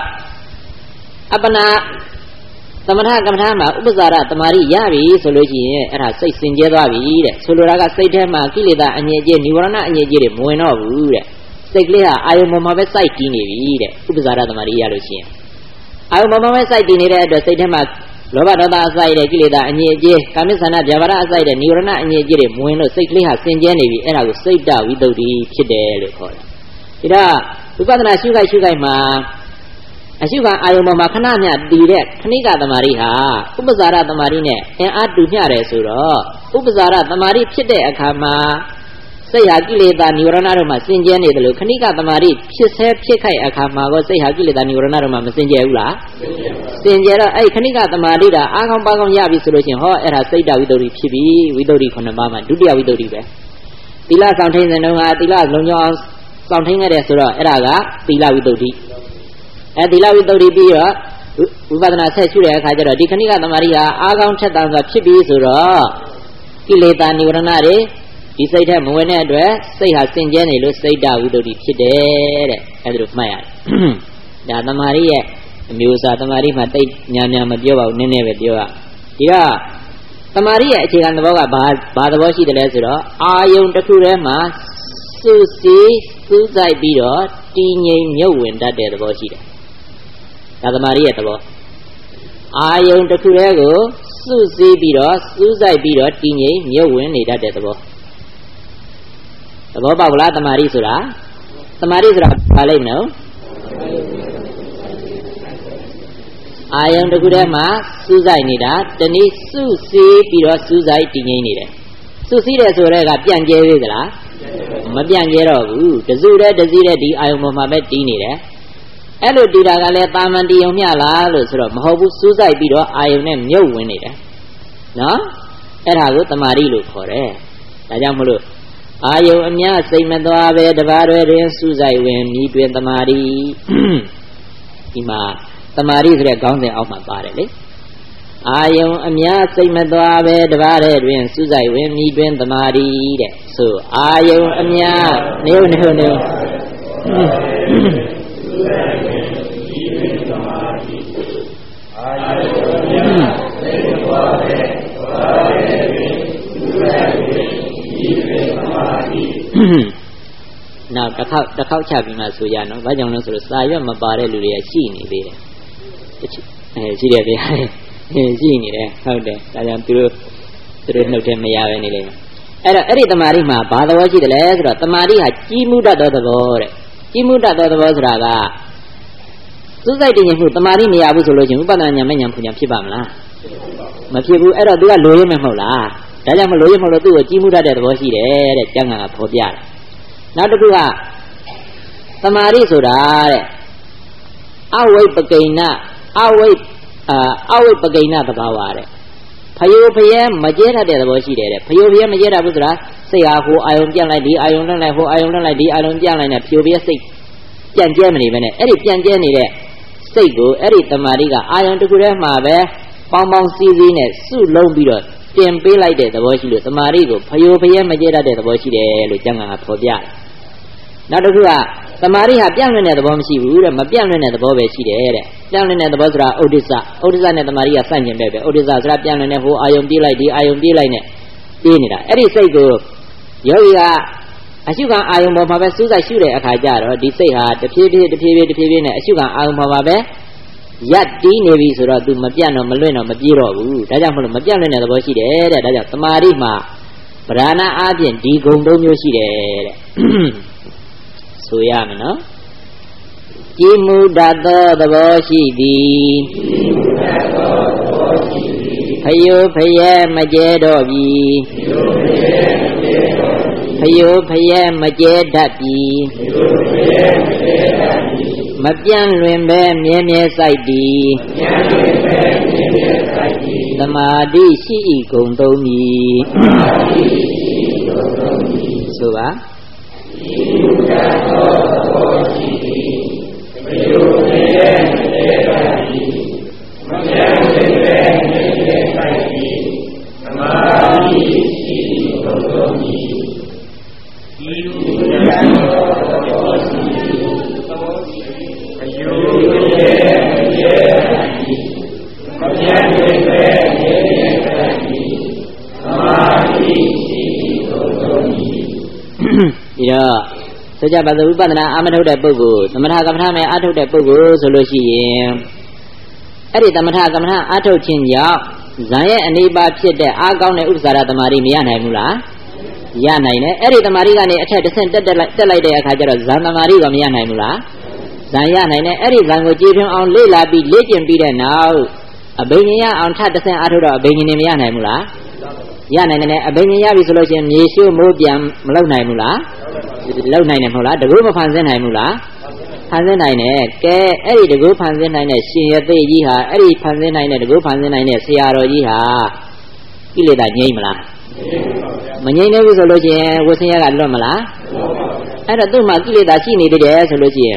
Abana Tamata Kamatama, Ubazara, Tamari Yavi, Soluji, and I say Sinjavi, Soluraga Satama, Kilida, and Yaji, Niwana, and Yaji, Moino, Seglia, I am on my website, Ubazara the Maria Lucian. I am on my side in it at Satama, Lovada side, Kilida, and Yaji, Kamisana, Javara side, and Nurana, and Yaji, Moino, Seglia, Sinjani, and I will say that without the Chidel. Ida, Ubadana Suga Ma. Asuga Ayoma Kananya direct, Kaniga the Mariha, Ubazara the Marine, and Adu Yare Suro, ဥပဇာရသမာဓိဖြစ်တဲ့အခါမှာစိတ်ဟာကိလေသာនិဝရဏတို့မှာစင်ကြဲနေတယ်လို့ခဏိကသမာဓိဖြစ်ဆဲဖြစ်ခိုက်အခါမှာကိုစိတ်ဟာကိလေသာនិဝရဏတို့မှာမစင်ကြဲဘူးလားစင်ကြဲတော့အဲ့ခဏိကသမာဓိတာအားကောင်းပါကောင်းရပြီဆိုလို့ရှိရင်ဟောအဲ့ဒါစိတ်တဝိတ္တုဖြစ်ပြီဝိတ္တု9ပါးမှာဒုတိယဝိတ္တုပဲသီလဆောင်ထိန်တဲ့နှုန်းကသီလလုံးကြောင်းဆောင်ထိန်ခဲ့တယ်ဆိုတော့အဲ့ဒါကသီလဝိတ္တုအဲ့သီလဝိတ္တုပြီးတော့ဝိပဿနာဆက်ရှုတဲ့အခါကျတော့ဒီခဏိကသမာဓိဟာအားကောင်းထက်သန်စွာဖြစ်ပြီဆိုတော့ကိလေသာនិဝရဏတွေဒီစိတ်ထဲမဝင်တဲ့အတွက်စိတ်ဟာစင်ကြဲနေလို့စိတ်တဝိတ္တုဖြစ်တယ်တဲ့အဲ့ဒါလိုမှတ်ရတယ်ဒါသမာဓိရဲ့အမျိုးအစားသမာဓိမှာတိတ်ညာညာမပြောပါဘူးနည်းနည်းပဲပြောရဒီကသမာဓိရဲ့အခြေခံသဘောကဘာသဘောရှိတယ်လဲဆိုတော့အာယုံတစ်ခုထဲမှာစုစည်းစူးစိုက်ပြီးတော့တည်ငြိမ်မြုပ်ဝင်တတ်တဲ့သဘောရှိတယ်ဒါသမာဓိရဲ့သဘောအာယုံတစ်ခုထဲကိုစုစည်းပြီးတော့စူးစိုက်ပြီးတော့တည်ငြိမ်မြုပ်ဝင်နေတတ်တဲ့သဘောပေါက်လားသမာဓိဆိုတာဘာလိမ့်နော်အာယုံတစ်ခုထဲမှာစူးစိုက်နေတာတနည်းစုစည်းပြီးတော့စူးစိုက်တည်ငြိမ်နေတယ်စုစည်းတယ်ဆိုတော့ကပြန့်ကျဲသေးသလားမပြန့်ကျဲတော့ဘူးတစုတည်းဒီအာယုံပေါ်မှာပဲတည်နေတယ်အဲ့လိုတည်တာကလည်းတာမန်တည်ုံမျှလားလို့ဆိုတော့မဟုတ်ဘူးစူးစိုက်ပြီးတော့အာယုံနဲ့မြုပ်ဝင်နေတယ်နော်အဲ့ဒါကိုသမာဓိလို့ခေါ်တယ်ဒါကြောင့်မလို့အာယုံအများစိတ်မသွားပဲတပါးတွင်စူးစိုက်ဝင်မြည်တွင်သမာဓိဒီမှာသမာဓိဆိုတဲ့ခေါင်းစဉ်အောက်မှာပါတယ်လေအာယုံအများစိတ်မသွားပဲတပါးတွင်စူးစိုက်ဝင်မြည်တွင်သမာဓိတဲ့ဆိုအာယုံအများနေနေအာယုံစိတ်မသွားပဲနောက်တစ်ခေါက်ချပြီးမှဆိုရနော်ဘာကြောင့်လဲဆိုတော့စာရွက်မပါတဲ့လူတွေကရှိနေသေးတယ်ရှိတယ်ဗျာရှိနေတယ်ဟုတ်တယ်ဒါကြောင့်သူတို့နှုတ်ထဲမရပဲနေလိမ့်မယ်အဲ့တော့အဲ့ဒီတမာရီမှာဘာသဘောရှိတယ်လဲဆိုတော့တမာရီဟာကြီးမှုတတ်သောသဘောတဲ့ကြီးမှုတတ်သောသဘောဆိုတာကစူးစိုက်တည်ငြိမ်မှုတမာရီမရဘူးဆိုလို့ချင်းဥပဒနာဉာဏ်မဲ့ဉာဏ်ဖွဉာဏ်ဖြစ်ပါမလားမဖြစ်ဘူးအဲ့တော့သူကလိုရင်းမဟုတ်လားဒါကြောင့်မလို့ရမလို့သူ့ကိုကြီးမှုတတ်တဲ့သဘောရှိတယ်တဲ့ကျမ်းဂန်ကဖော်ပြတယ်နောက်တစ်ခုကသမာဓိဆိုတာတဲ့အဝိပကိဏအဝိပကိဏသဘာဝတဲ့ဖယိုဖယဲမကျဲတတ်တဲ့သဘောရှိတယ်တဲ့ဖယိုဖယဲမကျဲတတ်ဘူးဆိုတာစိတ်ဟာဟိုအာယုံပြန့်လိုက်ဒီအာယုံလွတ်လိုက်ဟိုအာယုံလွတ်လိုက်ဒီအာယုံပြန့်လိုက်နဲ့ဖယိုဖယဲစိတ်ပြန့်ကျဲမနေပဲနဲ့အဲ့ဒီပြန့်ကျဲနေတဲ့စိတ်ကိုအဲ့ဒီသမာဓိကအာယုံတစ်ခုထဲမှာပဲပေါင်းစည်းစည်းနဲ့စုလုံးပြီးတော့တင်ပေးလိုက်တဲ့သဘောရှိလို့သမာဓိကိုဖယိုဖယဲမကျဲတတ်တဲ့သဘောရှိတယ်လို့ကျမ်းဂန်ကဖော်ပြတယ်နောက်တစ်ခုကသမာဓိဟာပြန့်လွင့်တဲ့သဘောမရှိဘူးတဲ့မပြန့်လွင့်တဲ့သဘောပဲရှိတယ်တဲ့ပြန့်လွင့်တဲ့သဘောဆိုတာဥဒိစ္စနဲ့သမာဓိကဆန့်ကျင်ပဲဥဒိစ္စဆိုတာပြန့်လွင့်တဲ့ဟိုအာယုံပြေးလိုက်ဒီအာယုံပြေးလိုက်နဲ့ပြေးနေတာအဲ့ဒီစိတ်ကိုယောဂီကအရှုခံအာယုံပေါ်မှာပဲစူးစိုက်ရှုတဲ့အခါကျတော့ဒီစိတ်ဟာတဖြည်းဖြည်းနဲ့အရှုခံအာယုံပေါ်မှာပဲရပ်တီးနေပြီဆိုတော့ तू မပြန့်တော့မလွင့်တော့မပြေးတော့ဘူးဒါကြောင့်မလို့မပြန့်လွင့်တဲ့သဘောရှိတယ်တဲ့ဒါကြောင့်သမာဓိမှာပဓာနာအားဖြင့်ဒီဂုဏ်၃မျိုးရှိတယ်တဲ့ဆိုရမယ်နော်ကြည်မူတတ်သောသဘောရှိသည်ဖယိုဖယဲမကျဲတော့ပြီဖယိုဖယဲမကျဲတတ်ပြီမပြန့်လွင်ပဲမြဲမြဲစိုက်သည်သမာဓိရှိ၏ဂုဏ်သုံးမည်ဆိုပါဒီတော့ဆိုကြပါစို့ဝိပဿနာအာမထုတ်တဲ့ပုဂ္ဂိုလ်သမထကမ္မထာနဲ့အာထုတ်တဲ့ပုဂ္ဂိုလ်ဆိုလို့ရှိရင်အဲ့ဒီသမထကမ္မထာအာထုတ်ခြင်းကြောင့်ဇံရဲ့အနိဗ္ဗာန်ဖြစ်တဲ့အာကောင်းတဲ့ဥပ္ပစာရသမာဓိမရနိုင်ဘူးလားရနိုင်တယ်အဲ့ဒီသမာဓိကနေအထက်တစ်ဆင့်တက်လိုက်တဲ့အခါကျတော့ဇံသမာဓိကမရနိုင်ဘူးလားဇံရနိုင်တယ်အဲ့ဒီဇံကိုကြည်ဖြုံအောင်လေ့လာပြီးလေ့ကျင့်ပြီးတဲ့နောက်အဘိညာဉ်ရအောင်ထပ်တစ်ဆင့်အာထုတ်တော့အဘိညာဉ်မရနိုင်ဘူးလားရရနိုင်တယ်အဘိညာဉ်ရပြီဆိုလို့ရှိရင်မြေရှို့မိုးပြန်မလုံနိုင်ဘူးလားလုံနိုင်တယ်မဟုတ်လားတကူမဖန်ဆင်းနိုင်ဘူးလားဖန်ဆင်းနိုင်တယ်ကဲအဲ့ဒီတကူဖန်ဆင်းနိုင်တဲ့ရှင်ရသေးကြီးဟာအဲ့ဒီဖန်ဆင်းနိုင်တဲ့တကူဖန်ဆင်းနိုင်တဲ့ဆရာတော်ကြီးဟာကိလေသာငြိမ့်မလားမငြိမ့်သေးဘူးဆိုလို့ရှိရင်ဝဆင်းရဲကလွတ်မလားအဲ့တော့သူ့မှာကိလေသာရှိနေသေးတယ်ဆိုလို့ရှိရင်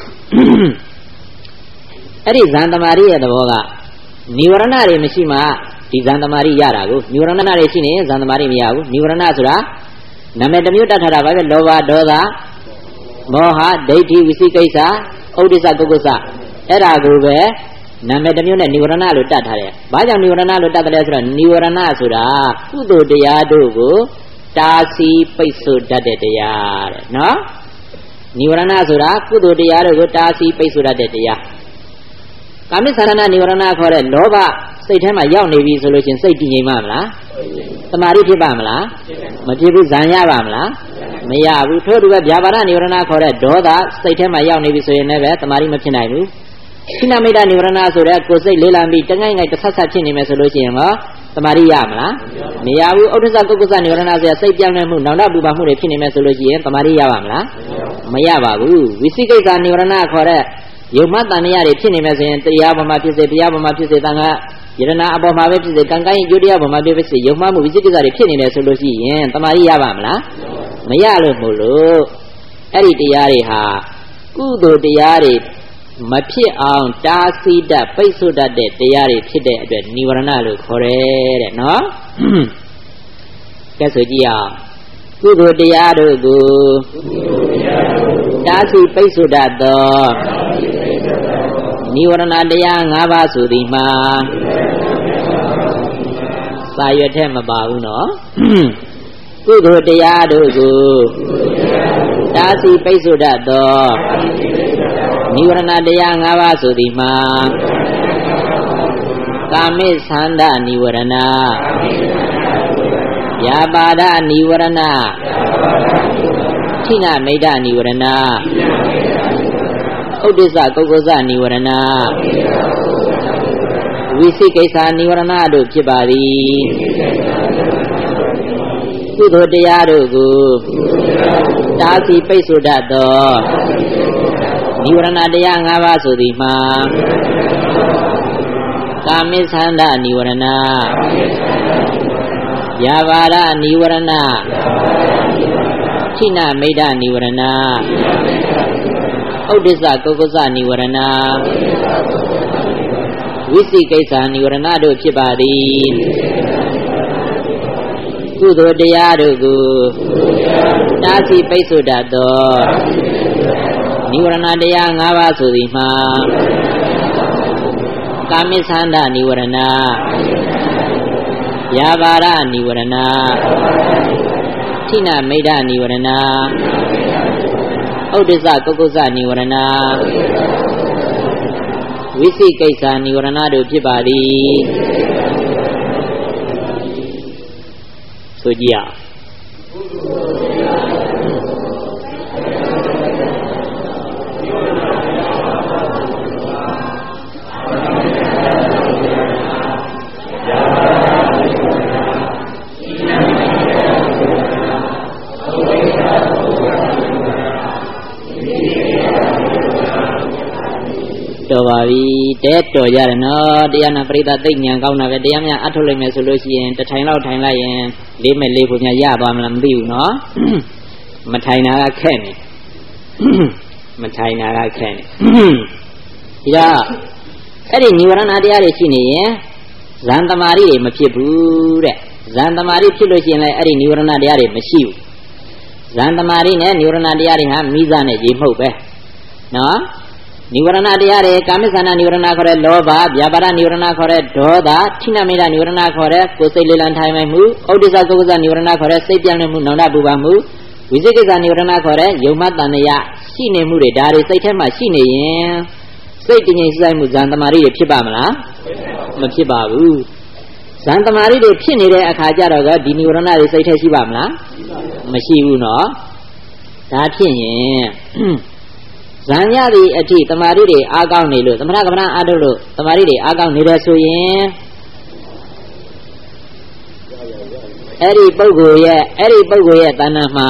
အဲ့ဒီဇန်သမารိရဲ့သဘောကနိဝရဏတွေမရှိမှဒီဇန်သမารိရတာကိုနိဝရဏတွေရှိနေဇန်သမารိမရဘူးနိဝရဏဆိုတာနာမည်တစ်မျိုးတတ်ထားတာပါပဲလောဘဒေါသမောဟဒိဋ္ဌိဝိသိကိစ္စဥဒိစ္စကုက္ကုစအဲ့ဒါကိုပဲနာမည်တစ်မျိုးနဲ့နိဝရဏလို့တတ်ထားတယ်။ဘာကြောင့်နိဝရဏလို့တတ်တယ်ဆိုတော့နိဝရဏဆိုတာကုသိုလ်တရားတို့ကိုတားဆီးပိတ်ဆို့တတ်တဲ့တရားတဲ့နော်နိဝရဏဆိုတာကုသိုလ်တရားတို့ကိုတားဆီးပိတ်ဆို့တတ်တဲ့တရားကာမိသရဏနိဝရဏခေါ်တဲ့လောဘစိတ်ထဲမှာရောက်နေပြီဆိုလို့ချင်းစိတ်တည်ငြိမ်ပါမလားသမာဓိဖြစ်ပါမလားမဖြစ်ဘူးဇံရပါမလားမရဘူးထို့တူပဲဗျာပါဒနိဝရဏခေါ်တဲ့ဒေါသစိတ်ထဲမှာရောက်နေပြီဆိုရင်လည်းသမာဓိမဖြစ်နိုင်ဘူးခိနမိတ်နိဝရဏဆိုတဲ့ကိုယ်စိတ်လေးလံပြီးတငိုက်ငိုက်တစ်ဆက်ဆက်ဖြစ်နေမယ်ဆိုလို့ရှိရင်ရောသမာဓိရမလားမရဘူးဥဒ္ဒစ္စကုက္ကုစနိဝရဏဆိုတဲ့စိတ်ပြောင်းလဲမှုနောင်တပူပါမှုတွေဖြစ်နေမယ်ဆိုလို့ရှိရင်သမာဓိရပါမလားမရပါဘူးဝိသိကိစ္စနိဝရဏခေါ်တဲ့ယုံမှတန်တရားတွေဖြစ်နေမယ်ဆိုရင်တရားပေါ်မှာဖြစ်စေတရားပေါ်မှာဖြစ်စေတန်ခါယရဏအပေါ်မှာပဲဖြစ်စေကံကံယုတ်တရားပေါ်မှာဖြစ်စေယုံမှမှုဝိသိကိစ္စတွေဖြစ်နေတယ်ဆိုလို့ရှိရင်သမာဓိရပါမလားမရလို့မို့လို့အဲ့ဒီတရားတွေဟာကုသိုလ်တရားတွေမဖြစ်အောင်တားဆီးတတ်ပိတ်ဆို့တတ်တဲ့တရားတွေဖြစ်တဲ့အတွက်နိဝရဏလို့ခေါ်တယ်တဲ့နော်ကဲဆိုကြည့်အောင်ကုသိုလ်တရားတို့ကိုတားဆီးပိတ်ဆို့တတ်သောနိဝရဏတရား၅ပါးဆိုသည်မှာစာရွက်ထဲမပါဘူးနော်ကုသိုလ်တရားတို့ကိုတားဆီးပိတ်ဆို့တတ်သောနိဝရဏတရား၅ပါးဆိုသည်မှာကာမိသန္ဒနိဝရဏယာပါဒနိဝရဏထိနမိတ်နိဝရဏဥဒ္ဒစ္စကုက္ကုစနိဝရဏဝိသိကိစ္စနိဝရဏတို့ဖြစ်ပါသည်ကုသိုလ်တရားတို့ကိုတားဆီးပိတ်ဆို့တတ်သောနိဝရဏတရား၅ပါးဆိုသည်မှာကာမိသန္ဒနိဝရဏယာပါဒနိဝရဏထိနမိတ်နိဝရဏဥဒ္ဒစ္စကုက္ကုစနိဝရဏဝိသိကိစ္စနိဝရဏတို့ဖြစ်ပါသည်ကုသိုလ်တရားတို့ကိုတားဆီးပိတ်ဆို့တတ်သောနိဝရဏတရား၅ပါးဆိုသည်မှာကာမိသန္ဒနိဝရဏယာပါဒနိဝရဏထိနမိတ်နိဝရဏဥဒ္ဒစ္စကုက္ကုစနိဝရဏဝိသိကိစ္စနိဝရဏတို့ဖြစ်ပါသည်ဆိုကြည့်ရတော်ပါပြီတဲတော်ကြတယ်နော်တရားနာပရိသတ်သိဉာဏ်ကောင်းတာပဲတရားများအထုတ်လိုက်မယ်ဆိုလို့ရှိရင်တစ်ထိုင်လောက်ထိုင်လိုက်ရင်လေးမဲ့လေးဖို့များရသွားမလားမသိဘူးနော်မထိုင်တာကခက်နေမထိုင်တာကခက်နေဒီတော့အဲ့ဒီနိဝရဏတရားတွေရှိနေရင်ဇန်သမารိတွေမဖြစ်ဘူးတဲ့ဇန်သမารိဖြစ်လို့ရှိရင်လည်းအဲ့ဒီနိဝရဏတရားတွေမရှိဘူးဇန်သမารိနဲ့နိဝရဏတရားတွေဟာမိစနဲ့ရေမှုတ်ပဲနော်နိဝရဏတရားတွေကာမိသန္ဒနိဝရဏခေါ်တဲ့လောဘဗျာပါဒနိဝရဏခေါ်တဲ့ဒေါသထိနမိတ်နိဝရဏခေါ်တဲ့ကိုယ်စိတ်လေးလံထိုင်မှမှုဥဒ္ဒစ္စကုက္ကုစနိဝရဏခေါ်တဲ့စိတ်ပြောင်းလဲမှုနောင်တပူပါမှုဝိသိကိစ္စနိဝရဏခေါ်တဲ့ယုံမှတန်တရားရှိနေမှုတွေဒါတွေစိတ်ထဲမှာရှိနေရင်စိတ်တည်ငြိမ်စမှုဇန်သမารိတွေဖြစ်ပါမလားမဖြစ်ပါဘူးဇန်သမารိတွေဖြစ်နေတဲ့အခါကျတော့ကဒီနိဝရဏတွေစိတ်ထဲရှိပါမလားမရှိဘူးနော်ဒါဖြစ်ရင်ဇံရသည့်အထိတမာရီတွေအားကောင်းနေလို့သမထကမ္မဋ္ဌာန်းအားထုတ်လို့တမာရီတွေအားကောင်းနေတယ်ဆိုရင် Eri Pogoye, Tana Ma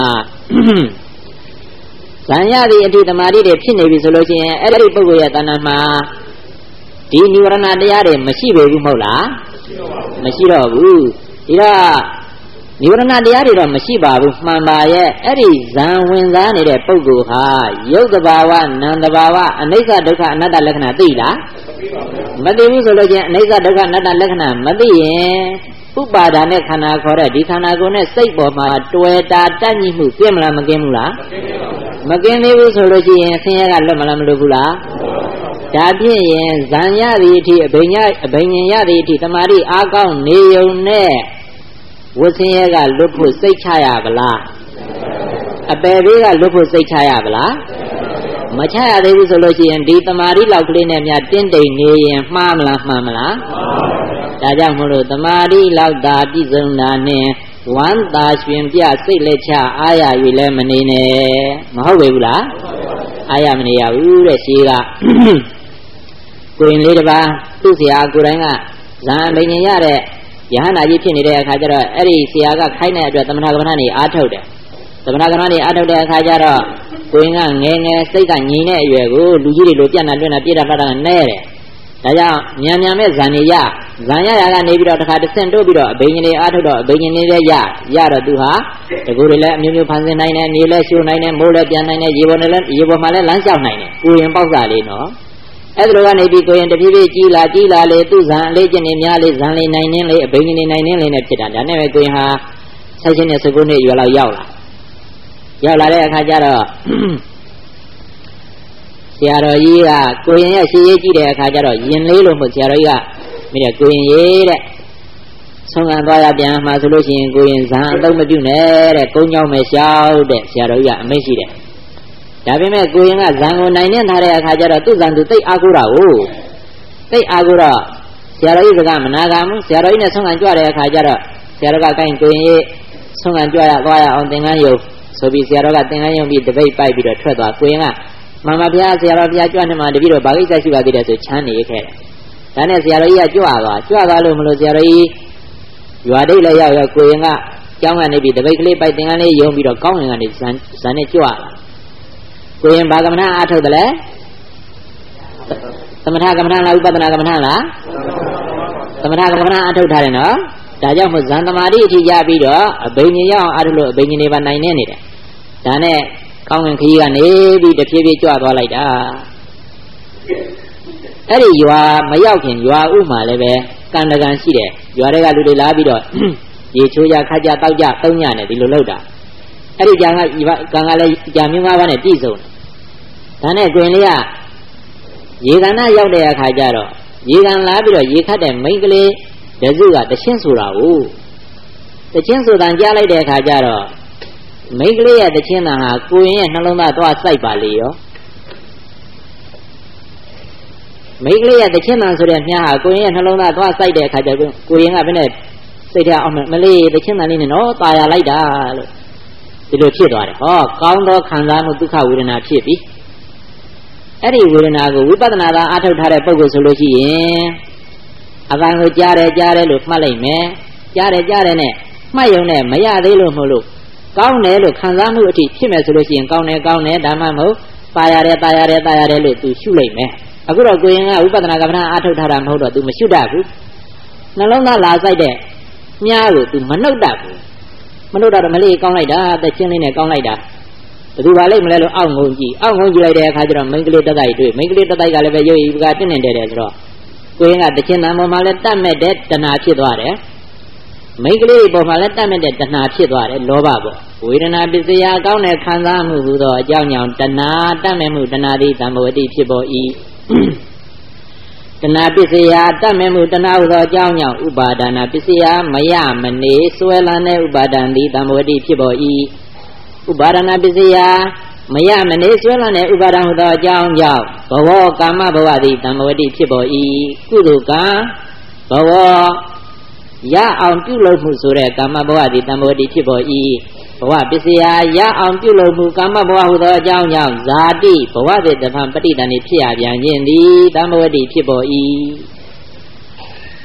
Sanya the Antitamari, the Pinavi solution, Eri Pogoye Tana Ma Di Nurana Diare, Mashibe Mola Mashiro, Ira Nurana Diare, Mashiba, Mamaye, Eri Zan Winzani, the Pogoha, Yogabawa, Nandabawa, and Nesa Doka, another Lakana Dila Madi solution, Nesa Doka, another Lakana, Madi. Ubada ne khana khore di khana ko ne siat paw ma twel ta tat nyi mu piet mala ma kin mu la ma kin le bu so lo chi yin sin ya ka luat mala ma luat bu la da phit yin zan ya ri thi abin yin ya ri thi tamari a kaung ne yong ne wat sin ya ka luat phut siat cha ya ba la ape be ka luat phut siat cha ya ba la ma cha ya de bu so lo chi yin di tamari lauk kle ne mya tin tain ne yin ma ma la ma ma laဒါကြောင့်မလို့တမာတိလောက်သာပြည့်စုံတာနဲ့ဝမ်းသာရှင်ပြစိတ်လက်ချအားရ၍လည်းမနေနဲ့မဟုတ်ပေဘူးလားအားရမနေရဘူးတဲ့ရှိကကိုရင်လေးတစ်ပါးသူ့ဆရာကိုယ်တိုင်ကဇာမင်းရင်ရတဲ့ယဟန္တာကြီးဖြစ်နေတဲ့အခါကျတော့အဲ့ဒီဆရာကခိုင်းတဲ့အတွက်သမထကမ္မဋ္ဌာန်းနေအားထုတ်တယ်သမထကမ္မဋ္ဌာန်းနေအားထုတ်တဲ့အခါကျတော့ကိုရင်ကငယ်ငယ်စိတ်ကငြိမ်တဲ့အရွယ်ကိုလူကြီးတွေလိုပြန့်နှံ့တွင်းတာပြည့်တာပတ်တာနဲ့တဲ့ဒါကြောင့်မြန်မြန်မဲ့ဇန်နေရဇန်ရရာကနေပြီးတော့တစ်ခါတစ်ဆင့်တိုးပြီးတော့အဘိညာဉ်တွေအားထုတ်တော့အဘိညာဉ်တွေလည်းရတော့သူဟာတကူတွေလည်းအမျိုးမျိုးဖန်ဆင်းနိုင်တယ်နေလည်းရှိုးနိုင်တယ်မိုးလည်းပြန်နိုင်တယ်ရေပေါ်မှာလည်းလမ်းလျှောက်နိုင်တယ်ကိုရင်ပေါက်စားလေးနော်အဲ့ဒါကနေပြီးကိုရင်တဖြည်းဖြည်းကြီးလာလေသူ့ဇန်အလေးကျင့်နေများလေဇန်လေးနိုင်နေလေအဘိညာဉ်တွေနိုင်နေလေနဲ့ဖြစ်တာဒါနဲ့ပဲကိုရင်ဟာ16နဲ့19နှစ်အရွယ်လောက်ရောက်လာတဲ့အခါကျတော့ဆရာတော်ကြီးကကိုရင်ရဲ့ရှေးရေးကြည့်တဲ့အခါကျတော့ရင်လေးလို့မဟုတ်ဆရာတော်ကြီးကမိတဲ့ကိုရင်ရေးတဲ့ဆုံးခံသွားရပြန်မှာဆိုလို့ရှိရင်ကိုရင်ဇံအသုံးမပြုနဲ့တဲ့ကုန်းကြောင်းပဲရှောက်တဲ့ဆရာတော်ကြီးကအမိန့်ရှိတယ်ဒါပေမဲ့ကိုရင်ကဇံကိုနိုင်နေထားတဲ့အခါကျတော့သူ့ဇံသူသိအားကိုးတာကိုသိအားကိုးတော့ဆရာတော်ကြီးကမနာကမှုဆရာတော်ကြီးနဲ့ဆုံးခံကြွတဲ့အခါကျတော့ဆရာတော်ကကိုင်းကိုရင်ရေးဆုံးခံကြွရသွားရအောင်သင်္ကန်းယုံဆိုပြီးဆရာတော်ကသင်္ကန်းယုံပြီးတပိတ်ပိုက်ပြီးတော့ထွက်သွားကိုရင်ကမမဘုရားဆရာတော်ဘုရားကြွနေမှာတပည့်တော်ဘာကိစ္စရှိပါသေးတယ်ဆိုချမ်းနေခဲ့တယ်။ဒါနဲ့ဆရာတော်ကြီးကကြွသွားလို့မလို့ဆရာတော်ကြီးရွာဒိတ်လည်းရောက်ကိုရင်ကကျောင်းကနေပြီးတပိတ်ကလေးပိုက်သင်္ကန်းလေးယုံပြီးတော့ကောင်းငင်ကနေဇန်နဲ့ကြွလာ။ကိုရင်ဘာကမ္မဋ္ဌာန်းအားထုတ်တယ်လဲ။သမထကမ္မဋ္ဌာန်းလားဥပဒနာကမ္မဋ္ဌာန်းလား။သမထကမ္မဋ္ဌာန်းအားထုတ်ထားတယ်နော်။ဒါကြောင့်မို့ဇန်သမာဓိအထိရပြီးတော့အဘိညာဉ်ရောက်အားထုတ်လို့အဘိညာဉ်တွေပါနိုင်နေတယ်။ဒါနဲ့ကောင်းငင်ခရီးကနေပြီးတဖြည်းဖြည်းကြွသွားလိုက်တာအဲ့ဒီရွာမရောက်ခင်ရွာဥမှာလည်းပဲကံတကံရှိတယ်ရွာတွေကလူတွေလာပြီးတော့ရေချိုးကြခါကြတောက်ကြသုံးညနဲ့ဒီလိုလုပ်တာအဲ့ဒီကံကလည်းကြာမျိုး၅ပါးနဲ့ပြည့်စုံတယ်ဒါနဲ့တွင်လေးကရေကဏရောက်တဲ့အခါကျတော့ရေကံလာပြီးတော့ရေခတ်တဲ့မိန်းကလေးတစုကတချင်းဆိုတာကိုတချင်းဆိုတာကြားလိုက်တဲ့အခါကျတော့မိန်းကလေးရဲ့တချင်းသားဟာကိုရင်ရဲ့နှလုံးသားသွားစိုက်ပါလေရောမိန်းကလေးရဲ့တချင်းသားဆိုတဲ့မြားဟာကိုရင်ရဲ့နှလုံးသားသွားစိုက်တဲ့အခါကျတော့ကိုရင်ကဘယ်နဲ့စိတ်ထဲအောင်မလေးတချင်းသားလေးနဲ့နော်ตายရလိုက်တာလို့ဒီလိုဖြစ်သွားတယ်ဟောကောင်းသောခံစားမှုဒုက္ခဝေဒနာဖြစ်ပြီအဲ့ဒီဝေဒနာကိုဝိပဿနာသာအားထုတ်ထားတဲ့ပုဂ္ဂိုလ်ဆိုလို့ရှိရင်အပန်းကိုကြားတယ်လို့မှတ်လိုက်မယ်ကြားတယ်နဲ့မှတ်ရုံနဲ့မရသေးလို့မဟုတ်လို့ကောင်းတယ်လို့ခံစားမှုအထိဖြစ်မယ်ဆိုလို့ရှိရင်ကောင်းတယ်ဒါမှမဟုတ်ตายရတယ်လို့သူရှုလိုက်မယ်အခုတော့ကိုရင်ကဝိပဿနာကမ္မဋ္ဌာန်းအားထုတ်ထားတာမဟုတ်တော့သူမရှုတတ်ဘူးနှလုံးသားလာစိုက်တဲ့မြားကိုသူမနှုတ်တတ်ဘူးမနှုတ်တော့မလေးကောင်းလိုက်တာသက်ချင်းလေးနဲ့ကောင်းလိုက်တာဘယ်သူပါလိမ့်မလဲလို့အောက်ငုံကြည့်လိုက်တဲ့အခါကျတော့မိန်းကလေးတက်တိုက်တွေ့မိန်းကလေးတက်တိုက်ကလည်းပဲရုပ်ရည်ကတင်းနေတယ်ဆိုတော့ကိုရင်ကတချင်းတန်ပေါ်မှာလည်းတတ်မဲ့တဲ့တဏှာဖြစ်သွားတယ်မိန်းကလေးပေါ်မှာလည်းတတ်မဲ့တဲ့တဏှာဖြစ်သွားတယ်လောဘပေါ့ဝေဒနာပစ္စယကောင်းတဲ့ခံစားမှုဟူသောအကြောင်းကြောင့်တဏှာတတ်မဲ့မှုတဏှာသည်သံဃဝတိဖြစ်ပေါ်၏တဏှာပစ္စယတတ်မဲ့မှုတဏှာဟူသောအကြောင်းကြောင့်ဥပါဒနာပစ္စယမရမနေစွဲလန်းတဲ့ဥပါဒံသည်သံဃဝတိဖြစ်ပေါ်၏ဥပါဒနာပစ္စယမရမနေစွဲလန်းတဲ့ဥပါဒံဟူသောအကြောင်းကြောင့်ဘဝကာမဘဝသည်သံဃဝတိဖြစ်ပေါ်၏ကုသိုလ်ကံဘဝရအောင်ပြုလုပ်မှုဆိုတဲ့ကာမဘဝသည်သံဃဝတိဖြစ်ပေါ်၏ဘဝပစ္စယရအောင်ပြုလုပ်မှုကာမဘဝဟူသောအကြောင်းကြောင့်ဇာတိဘဝသေတဖန်ပဋိသန္ဓေဖြစ်ရပြန်ခြင်းသည်သံဃဝတိဖြစ်ပေါ်၏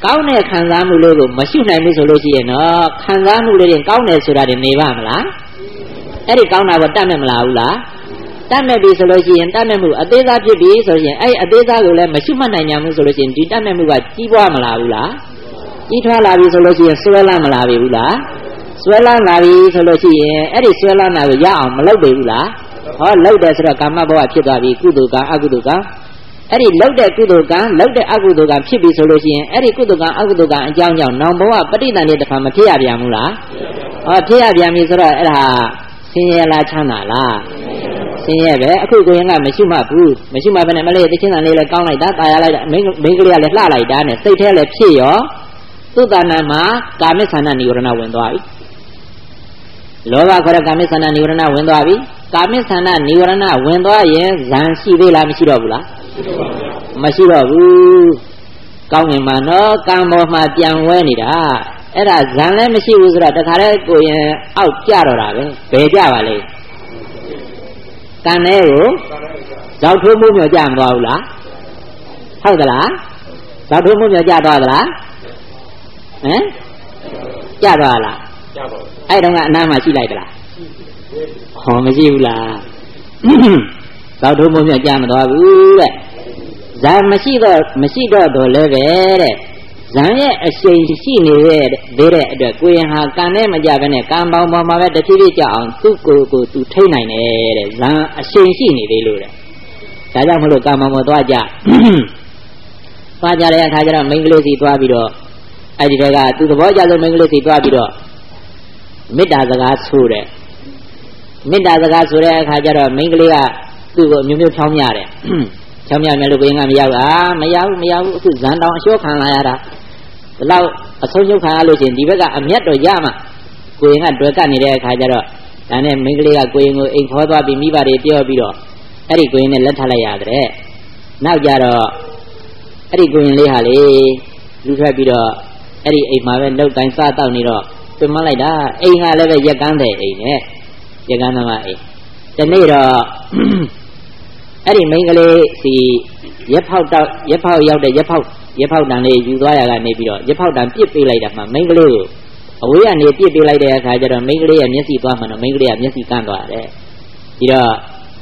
ကောင်းတဲ့ခံစားမှုလေးကိုမရှိနိုင်ဘူးဆိုလို့ရှိရင်တော့ခံစားမှုလေးတွေကောင်းတယ်ဆိုတာတွေနေပါမလားအဲ့ဒီကောင်းတာကိုတတ်မဲ့မလားဘူးလားတတ်မဲ့ပြီဆိုလို့ရှိရင်တတ်မဲ့မှုအသေးစားဖြစ်ပြီဆိုရင်အဲ့အသေးစားကိုလည်းမရှိမှတ်နိုင်ကြဘူးဆိုလို့ရှိရင်ဒီတတ်မဲ့မှုကကြီးပွားမလားဘူးလားကြီးထွားလာပြီဆိုလို့ရှိရင်ဆွဲလန်းမလာပြီဘူးလားဆွဲလန်းလာပြီဆိုလို့ရှိရင်အဲ့ဒီဆွဲလန်းတာကိုရအောင်မလုပ်ပေဘူးလားဟောလုပ်တယ်ဆိုတော့ကာမဘဝဖြစ်သွားပြီကုသိုလ်ကံအကုသိုလ်ကံအဲ့ဒီလုပ်တဲ့ကုသိုလ်ကံလုပ်တဲ့အကုသိုလ်ကံဖြစ်ပြီဆိုလို့ရှိရင်အဲ့ဒီကုသိုလ်ကံအကုသိုလ်ကံအကြောင်းကြောင့်နောင်ဘဝပဋိသန္ဓေတစ်ခါမဖြစ်ရပြန်ဘူးလားဟောဖြစ်ရပြန်ပြီဆိုတော့အဲ့ဒါဆင်းရဲလားချမ်းသာလားဆင်းရဲပဲအခုကိုရင်ကမရှိမှဘူးမရှိမှဘယ်နဲ့မလဲတချင်းတန်လေးလဲကောင်းလိုက်တာตายရလိုက်တာမိန်းကလေးကလည်းလှလိုက်တာနဲ့စိတ်ထဲလည်းဖြစ်ရောသုတ္တနာမှာကာမိသန္ဓနိဝရဏဝင်သွားပြီလောဘခေါ်တဲ့ကာမိသန္ဓနိဝရဏဝင်သွားပြီကာမိသန္ဓနိဝရဏဝင်သွားရင်ဇန်ရှိသေးလားမရှိတော့ဘူးလားမရှိတော့ဘူးကောင်းငင်မှာနော်ကံပေါ်မှာပြန်ဝဲနေတာအဲ့ဒါဇန်လည်းမရှိဘူးဆိုတော့တခါတည်းကိုရင်အောက်ကြတော့တာပဲဘယ်ကြပါလဲကံထဲကိုဇောက်ထိုးမှုမြော်ကြမသွားဘူးလားဟုတ်သလားဇောက်ထိုးမှုမြော်ကြသွားသလားဟမ်ကြသွားလားကြပါဘူးအဲ့တုန်းကအနားမှာရှိလိုက်သလားဟောမရှိဘူးလားဇောက်ထိုးမှုမြော်ကြမသွားဘူးတဲ့ဇာမရှိတော့လည်းပဲတဲ့ဇံရဲ့အရှိန်ရှိနေတဲ့သေးတဲ့အတွက်ကိုရင်ဟာကံနဲ့မကြဘဲနဲ့ကံပေါင်းပေါ်မှာပဲတဖြည်းဖြည်းကြအောင်သူ့ကိုယ်ကိုသူထိနိုင်တယ်တဲ့ဇံအရှိန်ရှိနေသေးလို့တဲ့ဒါကြောင့်မလို့ကံပေါင်းပေါ်သွားကြသွားကြတဲ့အခါကျတော့မိန်းကလေးစီသွားပြီးတော့အဲ့ဒီတည်းကသူသဘောကျဆုံးမိန်းကလေးစီသွားပြီးတော့မေတ္တာစကားဆိုတဲ့မေတ္တာစကားဆိုတဲ့အခါကျတော့မိန်းကလေးကသူ့ကိုအမျိုးမျိုးဖြောင်းရတယ်ချောင်းမြမယ်လို့ကိုရင်ကမရောက်မရောက်ဘူးအခုဇန်တောင်အလျှော့ခံလာရတာဒီလောက်အဆုံးရှုံးခံရလို့ချင်းဒီဘက်ကအမျက်တော့ရမှကိုရင်ကတွေ့ကပ်နေတဲ့အခါကျတော့ဒါနဲ့မိန်းကလေးကကိုရင်ကိုအိမ်ခေါ်သွားပြီးမိဘတွေပြောပြီးတော့အဲ့ဒီကိုရင်နဲ့လက်ထပ်လိုက်ရတဲ့နောက်ကြတော့အဲ့ဒီကိုရင်လေးဟာလေလူထွက်ပြီးတော့အဲ့ဒီအိမ်မှာပဲနှုတ်တိုင်းစားတောက်နေတော့ပြမလိုက်တာအိမ်ကလည်းပဲရက်ကန်းတဲ့အိမ်နဲ့ရက်ကန်းသမားအိမ်ဒီနေ့တော့အဲ့ဒီမိန်းကလေးစီရက်ဖောက်ရောက်တဲ့ရက်ဖောက်တန်လေးယူသွားရကနေပြီးတော့ရက်ဖောက်တန်ပြစ်ပေးလိုက်တာမှမိန်းကလေးကိုအဝေးကနေပြစ်ပေးလိုက်တဲ့အခါကျတော့မိန်းကလေးရဲ့မျက်စိသွားမှတော့မိန်းကလေးကမျက်စိကန်းသွားတယ်ပြီးတော့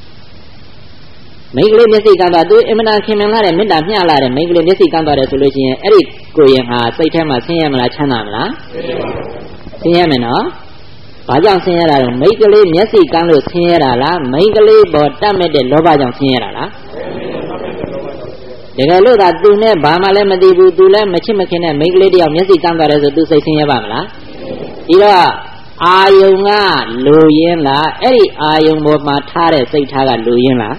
မိန်းကလေးမျက်စိကန်းသွားသူအင်မတန်ခင်မင်လာတဲ့မေတ္တာမျှလာတဲ့မိန်းကလေးမျက်စိကန်းသွားတယ်ဆိုလို့ရှိရင်အဲ့ဒီကိုရင်ဟာစိတ်ထဲမှာဆင်းရဲမလားချမ်းသာမလားဆင်းရဲမယ်နော်ဘာကြောင့်ဆင်းရဲတာလဲမိန်းကလေးမျက်စိကန်းလို့ဆင်းရဲတာလားမိန်းကလေးပေါ်တတ်မဲ့တဲ့လောဘကြောင့်ဆင်းရဲတာလားတကယ်လို့သာသူနဲ့ဘာမှလည်းမသိဘူးသူလည်းမချစ်မခင်တဲ့မိန်းကလေးတယောက်မျက်စိကန်းသွားတယ်ဆိုသူစိတ်ဆင်းရဲပါမလားဒီတော့အာယုံကလူရင်းလားအဲ့ဒီအာယုံပေါ်မှာထားတဲ့စိတ်ထားကလူရင်းလား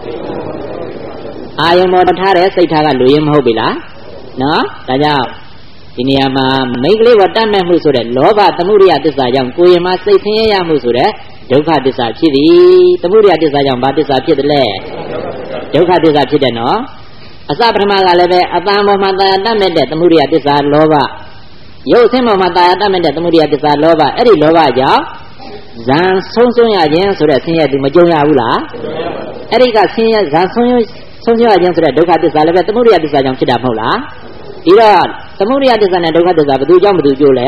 အာယုံပေါ်ထားတဲ့စိတ်ထားကလူရင်းမဟုတ်ပြီလားနော်ဒါကြောင့်ဒီနေရာမှာမိန်းကလေးဝတ္တမဲ့မှုဆိုတဲ့လောဘသမုဒိယသစ္စာကြောင့်ကိုယ်ရင်မှာစိတ်ဆင်းရဲရမှုဆိုတဲ့ဒုက္ခသစ္စာဖြစ်သည်သမုဒိယသစ္စာကြောင့်ဘာသစ္စာဖြစ်တယ်လဲဒုက္ခသစ္စာဖြစ်တယ်နော်အစပထမကလည်းပဲအတန်ပေါ်မှာတာယာတတ်မဲ့တဲ့သမုဒိယသစ္စာလောဘရုပ်ဆင်းပေါ်မှာတာယာတတ်မဲ့တဲ့သမုဒိယသစ္စာလောဘအဲ့ဒီလောဘကြောင့်ဇံဆုံးရခြင်းဆိုတဲ့ဆင်းရဲသူမကြုံရဘူးလားအဲ့ဒီကဆင်းရဲဇံဆုံးရခြင်းဆိုတဲ့ဒုက္ခသစ္စာလည်းပဲသမုဒိယသစ္စာကြောင့်ဖြစ်တာမဟုတ်လားဒီတော့သမုဒိယသစ္စာနဲ့ဒုက္ခသစ္စာဘယ်သူကြောင့်ဘယ်သူကျိုးလဲ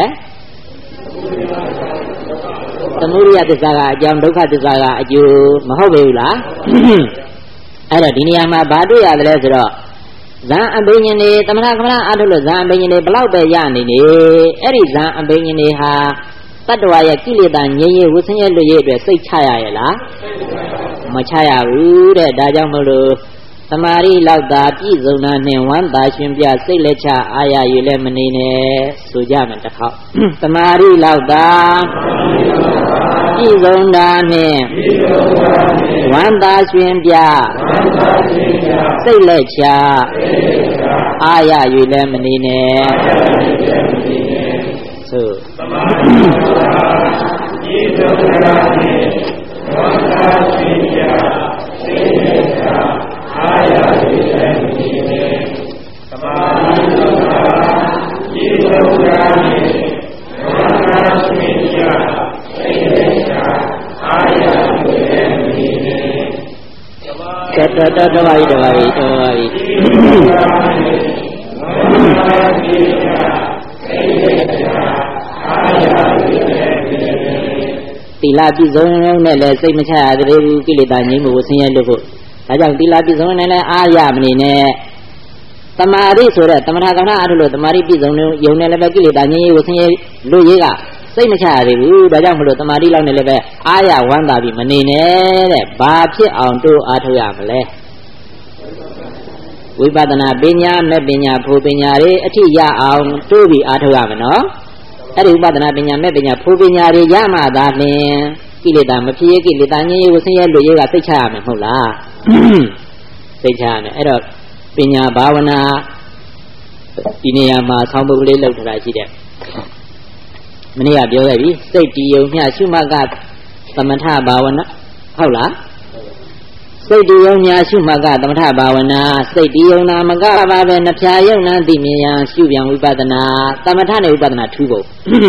သမုဒိယသစ္စာကအကြောင်းဒုက္ခသစ္စာကအကျိုးမဟုတ်ပေဘူးလားအဲ့တော့ဒီနေရာမှာဘာတွေ့ရသလဲဆိုတော့ဇံအဘိညာဉ်တွေသမထကမ္မအာထုလို့ဇံအဘိညာဉ်တွေဘလောက်ပဲရနေနေအဲ့ဒီဇံအဘိညာဉ်တွေဟာတတ္တဝါရဲ့ကိလေသာငြိမ်းရေးဝိဆင်းရဲလွတ်ရေးအတွက်စိတ်ချရရဲ့လားမချရဘူးတဲ့ဒါကြောင့်မလို့သမာဓိလောက်သာပြည့်စုံတာနဲ့ဝမ်းသာရှင်ပြစိတ်လက်ချအာရယူလည်းမနေနဲ့ဆိုကြမယ်တစ်ခေါက်သမာဓိလောက်သာပြည့်စုံတာနဲ့ဝမ်းသာရှင်ပြစိတ်လက်ချအာရယူလည်းမနေနဲ့ဆိုသမာဓိလောက်သာပြည့်စုံတာနဲ့ဝမ်းသာရှင်ပြစိတ်လက်ချအာရယူလည်းမနေနဲ့သမာဓိလောက်သာပြည့်စုံတာနဲ့ဝမ်းသာရှင်ပြစိတ်လက်ချအာရယူလည်းမနေနဲ့တဝါရီလာပြည့်စုံနဲ့လည်းစိတ်မချရသေးဘူးကိလေသာငြိမ်းမှုကိုဆင်းရဲလို့ဖို့ဒါကြောင့်သီလပြည့်စုံနဲ့လည်းအားရမနေနဲ့သမာဓိဆိုတဲ့သမထကမ္မအားထုတ်လို့သမာဓိပြည့်စုံလို့ယုံနဲ့လည်းပဲကိလေသာငြိမ်းရေးကိုဆင်းရဲလို့ရေးကစိတ်မချရသေးဘူးဒါကြောင့်မလို့သမာဓိလောက်နဲ့လည်းပဲအားရဝမ်းသာပြီးမနေနဲ့တဲ့ဘာဖြစ်အောင်တို့အားထုတ်ရမလဲဝိပဿနာပညာမဲ့ပညာဖို့ပညာတွေအထိရအောင်တိုးပြီးအားထုတ်ရမယ်နော်အဲ့ဒီဝိပဿနာပညာမဲ့ပညာဖို့ပညာတွေရမှသာလျှင်ကိလေသာမဖြစ်ရကိလေသာငြိမ်းရေးကိုဆင်းရဲလို့ရေးကစိတ်ချရမယ်မဟုတ်လားစိတ်ချရမယ်အဲ့တော့ပညာဘာဝနာဒီနေရာမှာဆောင်းပုဒ်လေးလောက်ထားတာရှိတယ်မနေ့ကပြောခဲ့ပြီစိတ်တည်ယုံမျှရှုမှတ်ကသမထဘာဝနာဟုတ်လားစိတ်တည်ယုံမျှရှုမှတ်ကသမထဘာဝနာစိတ်တည်ယုံနာမကပါပဲနှဖြာယုံနာသိမြင်ရန်ရှုပြန်ဝိပဿနာသမထနဲ့ဝိပဿနာထူးဖို့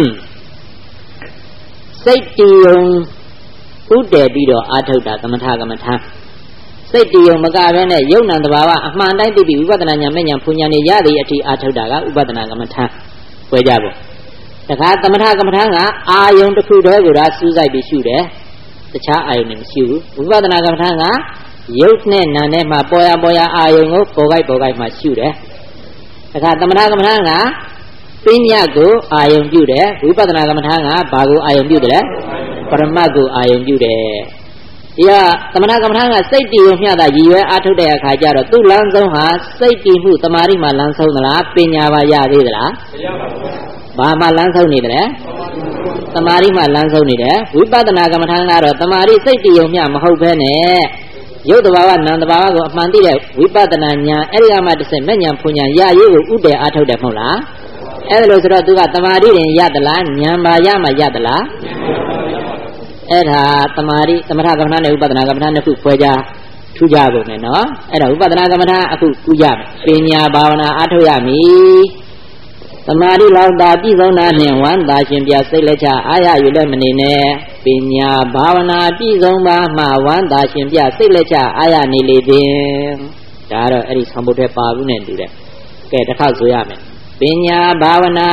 စိတ်တည်ယုံဥတည်ပြီးတော့အာထုတ်တာသမထကမ္မထာစိတ်တည်ယုံမကပဲနဲ့ယုံနာတဘာဝအမှန်တိုင်းသိပြီးဝိပဿနာဉာဏ်မဲ့ဉာဏ်ဖူဉာဏ်နေရသည့်အထိအာထုတ်တာကဥပဒနာကမ္မထာဝဲကြဖို့တခါသမထကမ္မထာကအာယုံတစ်ခုတည်းကိုဒါစူးစိုက်ပြီးရှုတယ်တခြားအာယုံနဲ့မရှိဘူးဝိပဿနာကမ္မထာကယုတ်နဲ့နာနဲ့မှပေါ်ရအာယုံကိုပေါ်ကိုက်မှရှုတယ်တခါသမထကမ္မထာကပညာကိုအာယုံပြုတယ်ဝိပဿနာကမ္မထာကဘာကိုအာယုံပြုတယ်ပရမတ်ကိုအာယုံပြုတယ်ဒီကသမထကမ္မထာကစိတ်တည်ရုံမျှတာရည်ရွယ်အားထုတ်တဲ့အခါကျတော့သူ့လမ်းဆုံးဟာစိတ်တည်မှုတမာတိမှလမ်းဆုံးသလားပညာပါရသေးသလားမရပါဘူးဘာမှလမ်းဆုံးနေတယ်တမာတိမှလမ်းဆုံးနေတယ်ဝိပဿနာကမ္မထာကတော့တမာတိစိတ်တည်ရုံမျှမဟုတ်ဘဲနဲ့ရုပ်တဘာဝနာမ်တဘာဝကိုအမှန်သိတဲ့ဝိပဿနာဉာဏ်အဲ့ဒီကမှတစ်ဆင့်မဲ့ဉာဏ်ဖူဉာဏ်ရရေးကိုဥတည်အားထုတ်တယ်မဟုတ်လားအဲ့ဒါလို့ဆိုတော့သူကတမာတိရင်ရသလားဉာဏ်ပါရမှရသလားအဲ့ဒါတမာတိသမထကမ္မထာနဲ့ဥပဒနာကမ္မထာနှစ်ခုခွဲခြားထူးကြပုံနဲ့နော်အဲ့ဒါဥပဒနာကမ္မထာအခုကူးရမယ်ပညာဘာဝနာအားထုတ်ရမည်တမာတိလောက်သာပြည့်စုံတာနှင့်ဝမ်းသာရှင်ပြစိတ်လက်ချအားရယူလည်းမနေနဲ့ပညာဘာဝနာပြည့်စုံပါမှဝမ်းသာရှင်ပြစိတ်လက်ချအားရနေလေသည်ဒါကတော့အဲ့ဒီသံဘုတ်ထဲပါဘူးနဲ့တူတယ်ကဲတစ်ခါဆိုရမယ်ပညာဘာဝနာ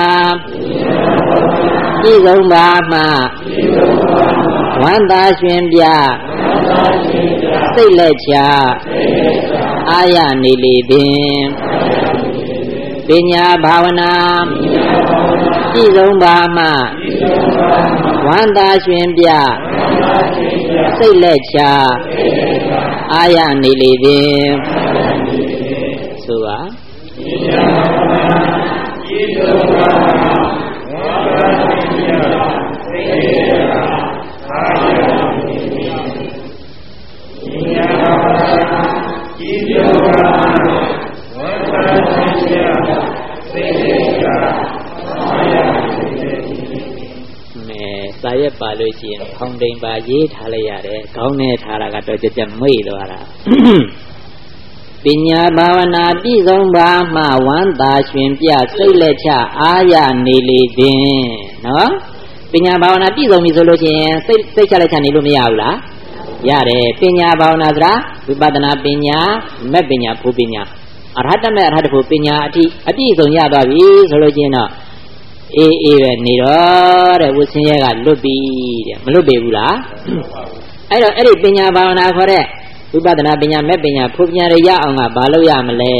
ပြည့်စုံပါမှဝမ်းသာရှင်ပြစိတ်လက်ချအာရနေလေပင်ပညာဘာဝနာပြည့်စုံပါမှဝမ်းသာရှင်ပြစိတ်လက်ချအာရနေလေပင်ဆိုပါပညာဘာဝနာပြည့်စုံပါမှဝမ်းသာရှင်ပြစိတ်လက်ချအာရနေလေပင်ပညာဘာဝနာပြည့်စုံပါမှဝမ်းသာရှင်ပြစိတ်လက်ချအာရနေလေပင်မဲစာရက်ပါလို့ရှိရင်ဖောင်တိန်ပါရေးထားလိုက်ရတယ်ခေါင်းနဲ့ထားတာကတော့ကြက်မိတ်သွားတာပညာဘာဝနာပြည့်စုံပါမှဝမ်းသာရှင်ပြစိတ်လက်ချအားရနေလေသည်နော်ပညာဘာဝနာပြည့်စုံပြီဆိုလို့ရှိရင်စိတ်ချလက်ချနေလို့မရဘူးလားရတယ်ပညာဘာဝနာဆိုတာဝိပဿနာပညာမဲ့ပညာဘုပညာအရဟတမေအရဟတဘုပညာအပြည့်စုံရသွားပြီဆိုလို့ရှိရင်တော့အေးပဲနေတော့တဲ့ဝိဆင်းရဲကလွတ်ပြီတဲ့မလွတ်ပေဘူးလားအဲ့တော့အဲ့ဒီပညာဘာဝနာခေါ်တဲ့ဝိပဿနာပညာမဲ့ပညာဖုပညာတွေရအောင်ကဘာလို့ရမလဲ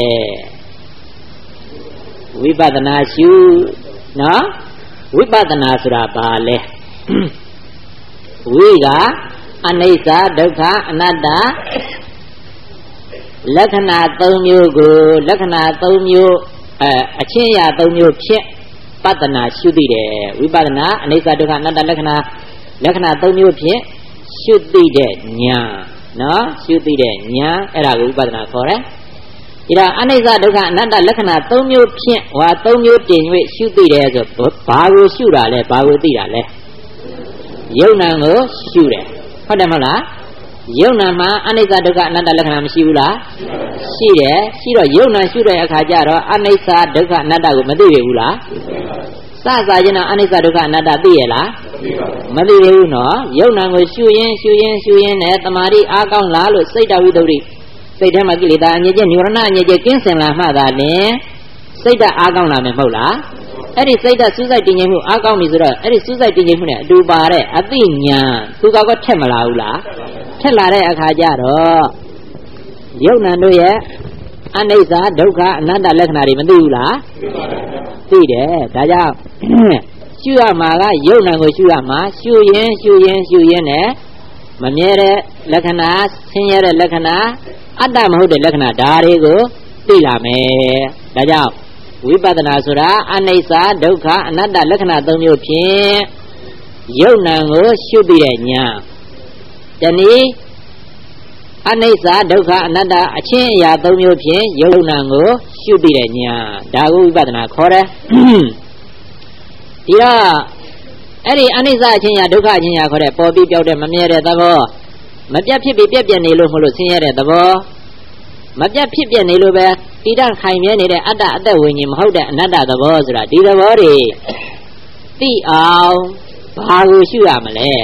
ဝိပဿနာရှုနော်ဝိပဿနာဆိုတာဘာလဲဝိကအနိစ္စဒုက္ခအနတ္တလက္ခဏာ၃မျိုးကိုလက္ခဏာ၃မျိုးအချင်းအရာ၃မျိုးဖြင့်ပတ္တနာရှုသိတယ်ဝိပဿနာအနိစ္စဒုက္ခအနတ္တလက္ခဏာ၃မျိုးဖြင့်ရှုသိတဲ့ဉာဏ်နော်ရှုသိတဲ့ဉာဏ်အဲ့ဒါကိုဝိပဿနာခေါ်တယ်။ဒါအနိစ္စဒုက္ခအနတ္တလက္ခဏာ၃မျိုးဖြင့်ဟော၃မျိုးတင်၍ရှုသိတယ်ဆိုဘာကိုရှုတာလဲဘာကိုသိတာလဲယုံနာကိုရှုတယ်ဟုတ်တယ်မဟုတ်လားယုံနာမှာအနိစ္စဒုက္ခအနတ္တလက္ခဏာမရှိဘူးလားရှိတယ်ရှိတော့ယုံနာရှုတဲ့အခါကျတော့အနိစ္စဒုက္ခအနတ္တကိုမသိရဘူးလားစစချင်းတော့အနိစ္စဒုက္ခအနတ္တသိရလားမသိဘူးနော်ယုံနာကိုရှုရင်းနဲ့တမာတိအားကောင်းလာလို့စိတ်တဝိတ္တုစိတ်ထဲမှာကိလေသာအငြိကျနိဝရဏအငြိကျကင်းစင်လာမှသာလင်စိတ်ဓာတ်အားကောင်းလာမယ်မဟုတ်လားအဲ့ဒီစိတ်ဓာတ်စူးစိုက်တည်ငြိမ်မှုအားကောင်းပြီဆိုတော့အဲ့ဒီစူးစိုက်တည်ငြိမ်မှုနဲ့အတူပါတဲ့အသိဉာဏ်သူကထက်မလာဘူးလားထက်လာတဲ့အခါကျတော့ယုံနာတို့ရဲ့အနိစ္စဒုက္ခအနတ္တလက္ခဏာတွေမသိဘူးလားသိတယ်ဒါကြောင့်ရှုရမှာကယုံနာကိုရှုရမှာရှုရင်နဲ့မမြဲတဲ့လက္ခဏာဆင်းရဲတဲ့လက္ခဏာအတ္တမဟုတ်တဲ့လက္ခဏာဒါတွေကိုသိလာမယ်ဒါကြောင့်ဝိပဿနာဆိုတာအနိစ္စဒုက္ခအနတ္တလက္ခဏာ၃မျိုးဖြင့်ယုံနာကိုရှုပြီးတဲ့ဉာဏ်တနည်းအနိစ္စဒုက္ခအနတ္တအချင်းအရာ၃မျိုးဖြင့်ယုံနာကိုရှုပြီးတဲ့ဉာဏ်ဒါကိုဝိပဿနာခေါ်တယ်ဒီတော့အဲ့ဒီအနိစ္စအချင်းအရာဒုက္ခအချင်းအရာခေါ်တဲ့ပေါ်ပြီးပြောက်တဲ့မမြဲတဲ့သဘောမပြတ်ဖြစ်ပြီးပြက်ပြက်နေလို့မလို့ဆင်းရဲတဲ့သဘောမပြတ်ဖြစ်ပြနေလို့ပဲတိတခိုင်မြဲနေတဲ့အတ္တအသက်ဝိညာဉ်မဟုတ်တဲ့အနတ္တသဘောဆိုတာဒီသဘောတွေသိအောင်ဘာကိုရှုရမလဲ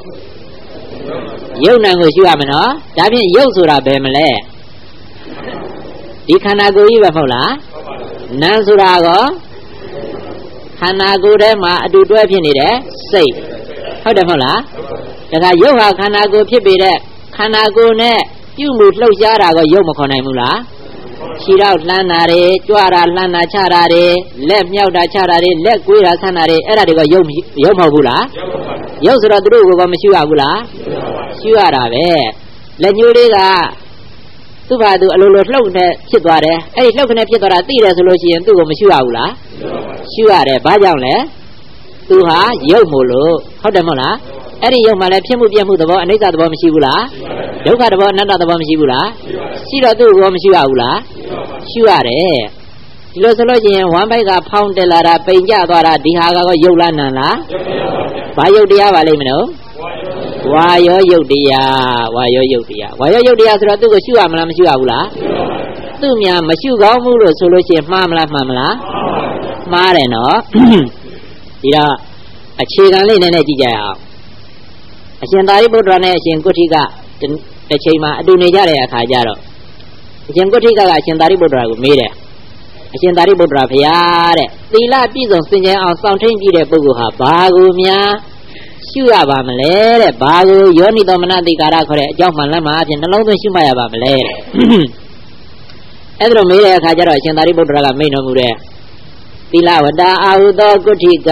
ယုံနာကိုရှုရမယ်နော်ဒါဖြင့်ယုတ်ဆိုတာဘယ်မလဲဒီခန္ဓာကိုယ်ကြီးပဲမဟုတ်လားနာမ်ဆိုတာကောခန္ဓာကိုယ်ထဲမှာအတူတွဲဖြစ်နေတဲ့စိတ်ဟုတ်တယ်မဟုတ်လားဒါကယုတ်ဟာခန္ဓာကိုယ်ဖြစ်ပေတဲ့ခန္ဓာကိုယ်နဲ့ပြုမှုလှုပ်ရှားတာကိုယုတ်မခေါ်နိုင်ဘူးလားခြေတော့လှမ်းတာတွေကြွတာလှမ်းတာချတာတွေလက်မြောက်တာချတာတွေလက်ကွေးတာဆန်းတာတွေအဲ့ဒါတွေကယုတ်မဟုတ်ဘူးလားယုတ်ဆိုတော့သူတို့ကမရှိရဘူးလားရှိရတာပဲလက်ညှိုးလေးကသူ့ဘာသူအလိုလိုလှုပ်နေဖြစ်သွားတယ်အဲ့ဒီလှုပ်ခနဲ့ဖြစ်သွားတာသိတယ်ဆိုလို့ရှိရင်သူ့ကိုမရှိရဘူးလားရှိရတယ်ဘာကြောင့်လဲသူဟာယုတ်မို့လို့ဟုတ်တယ်မဟုတ်လားအဲ့ဒီယုတ်မှလည်းဖြစ်မှုပြမှုသဘောအနိစ္စသဘောမရှိဘူးလားဒုက္ခသဘောအနတ္တသဘောမရှိဘူးလားရှိတော့သူ့ကိုမရှိရဘူးလားရှိရတယ်ဒီလိုဆိုလို့ရှိရင်ဝမ်းပိုက်ကဖောင်းတက်လာတာပိန်ကျသွားတာဒီဟာကယုတ်လားနံလားဘာယုတ်တရားပါလိမ့်မလို့ဝါယောယုတ်တရားဝါယောယုတ်တရားဆိုတော့သူ့ကိုရှုရမလားမရှိရဘူးလားသူ့များမရှုကောင်းဘူးလို့ဆိုလို့ရှိရင်မှားမလားမှန်မလားမှားတယ်နော်ဒီတော့အခြေခံလေးနည်းနည်းကြည့်ကြရအောင်အရှင်သာရိပုတ္တရာနဲ့အရှင်ကုဋ္ဌိကတစ်ချိန်မှာအတူနေကြတဲ့အခါကျတော့အရှင်ကုဋ္ဌိကအရှင်သာရိပုတ္တရာကိုမေးတယ်အရှင်သာရိပုတ္တရာဘုရားတဲ့သီလပြည့်စုံစင်ကြယ်အောင်စောင့်ထိန်ကြည့်တဲ့ပုဂ္ဂိုလ်ဟာဘာကိုများရှုရပါမလဲတဲ့ဘာကိုယောနိသောမနတိကာရခေါ်တဲ့အကြောင်းမှန်လက်မှာအပြင်နှလုံးသွင်းရှုမှတ်ရပါမလဲတဲ့အဲ့ဒါလိုမေးတဲ့အခါကျတော့အရှင်သာရိပုတ္တရာကမိန့်တော်မူတဲ့သီလဝတ္တအာဟုသောကုဋ္ဌိက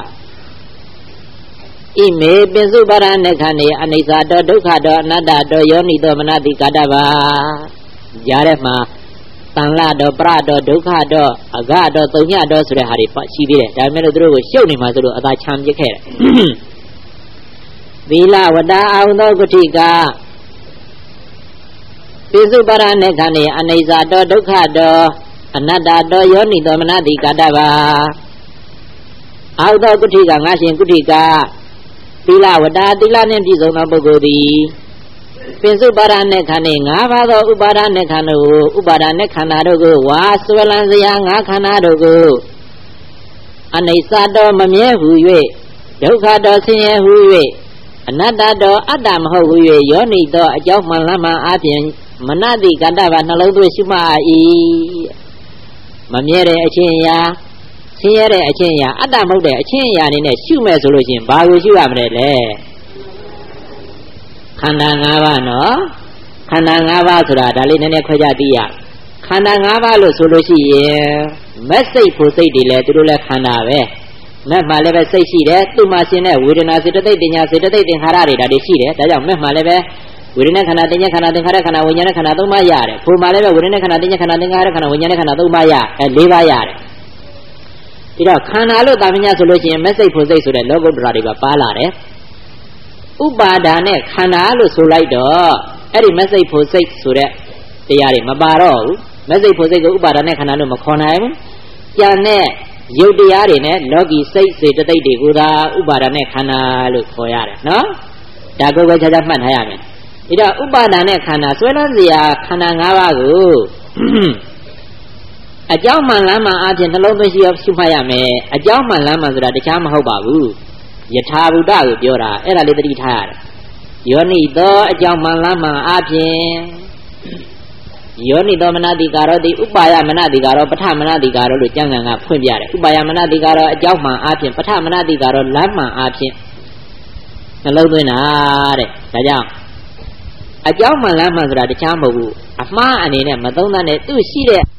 ဣမေပိစုပါရဏေခဏေအနိစ္စတောဒုက္ခတောအနတ္တတောယောနိသောမနတိကာတဘာကြားထဲမှာတန်လတော်ပရတော်ဒုက္ခတော်အဂတော်သုံးညတော်ဆိုတဲ့ဟာတွေရှိသေးတယ်ဒါပေမဲ့လို့သူတို့ကိုရှုပ်နေမှာဆိုလို့အသာချမ်းပြစ်ခဲ့တယ်သီလဝတ္တအာဟုသောကုဋ္ဌိကပိစုပါရဏေခဏေအနိစ္စတောဒုက္ခတောအနတ္တတောယောနိသောမနတိကာတဘာအာဟုသောကုဋ္ဌိကငါရှင်ကုဋ္ဌိကသီလဝတ္တသီလနှင့်ပြည့်စုံသောပုဂ္ဂိုလ်သည်ပိစုပါရဏေခဏေ၅ပါးသောဥပါဒณะခန္ဓာကိုဥပါဒณะခန္ဓာတို့ကိုဝါဆွဲလန်းစရာ၅ခန္ဓာတို့ကိုအနိစ္စတောမမြဲဟု၍ဒုက္ခတောဆင်းရဲဟု၍အနတ္တတောအတ္တမဟုတ်ဟု၍ယောနိသောအကြောင်းမှန်လမ်းမှန်အားဖြင့်မနတိကတ္တဗနှလုံးသွင်းရှုမှတ်၏မမြဲတဲ့အချင်းအရာဆင်းရဲတဲ့အချင်းအရာအတ္တမဟုတ်တဲ့အချင်းအရာနေနဲ့ရှုမဲ့ဆိုလို့ရှိရင်ဘာကိုရှုရမလဲလဲခန္ဓာ၅ပါးနော်ခန္ဓာ၅ပါးဆိုတာဒါလေးနည်းနည်းခွဲခြားသိရခန္ဓာ၅ပါးလို့ဆိုလို့ရှိရင်မက်စိတ်ဖို့စိတ်တွေလည်းသူတို့လည်းခန္ဓာပဲမက်မှလည်းပဲစိတ်ရှိတယ်သူ့မှာရှင်တဲ့ဝေဒနာစေတသိက်တင်ညာစေတသိက်သင်္ခါရတွေဒါတွေရှိတယ်ဒါကြောင့်မက်မှလည်းပဲဝေဒနာခန္ဓာတင်ညာခန္ဓာသင်္ခါရခန္ဓာဝိညာဉ်ခန္ဓာ၃ပါးရတယ်ဖို့မှလည်းပဲဝေဒနာခန္ဓာတင်ညာခန္ဓာသင်္ခါရခန္ဓာဝိညာဉ်ခန္ဓာ၃ပါးရ၄ပါးရတယ်ဒီတော့ခန္ဓာလို့တာမညာဆိုလို့ရှိရင်မက်စိတ်ဖို့စိတ်ဆိုတဲ့လောကုတ္တရာတွေပါလာတယ်ဥပါဒါနဲ့ခန္ဓာလို့ဆိုလိုက်တော့အဲ့ဒီမက်စိတ်ဖို့စိတ်ဆိုတဲ့တရားတွေမပါတော့ဘူးမက်စိတ်ဖို့စိတ်ကိုဥပါဒါနဲ့ခန္ဓာလို့မခေါ်နိုင်ဘူးကြံတဲ့ရုပ်တရားတွေနဲ့လောကီစိတ်စေတသိက်တွေကိုသာဥပါဒါနဲ့ခန္ဓာလို့ခေါ်ရတယ်နော်ဒါကိုပဲခြားခြားမှတ်ထားရမယ်ဒီတော့ဥပါဒါနဲ့ခန္ဓာဆွဲလန်းစရာခန္ဓာ၅ပါးကိုအကြောင်းမှန်လမ်းမှန်အပြင်နှလုံးသွင်းရှုမှတ်ရမယ်အကြောင်းမှန်လမ်းမှန်ဆိုတာတခြားမဟုတ်ပါဘူးယထာဘုဒ္ဓကိုပြောတာအဲ့ဒါလေးသတိထားရတယ်ယောနိသောအကြောင်းမှန်လမ်းမှန်အပြင်ယောနိသောမနတိကာရောတိဥပါယမနတိကာရောပထမနတိကာရောလို့ကျမ်းဂန်ကဖွင့်ပြတယ်ဥပါယမနတိကာရောအကြောင်းမှန်အားဖြင့်ပထမနတိကာရောလမ်းမှန်အားဖြင့်နှလုံးသွင်းတာတဲ့ဒါကြောင့်အကြောင်းမှန်လမ်းမှန်ဆိုတာတခြားမဟုတ်ဘူးအမှားအနေနဲ့မသုံးသပ်နဲ့သူ့ရှိတဲ့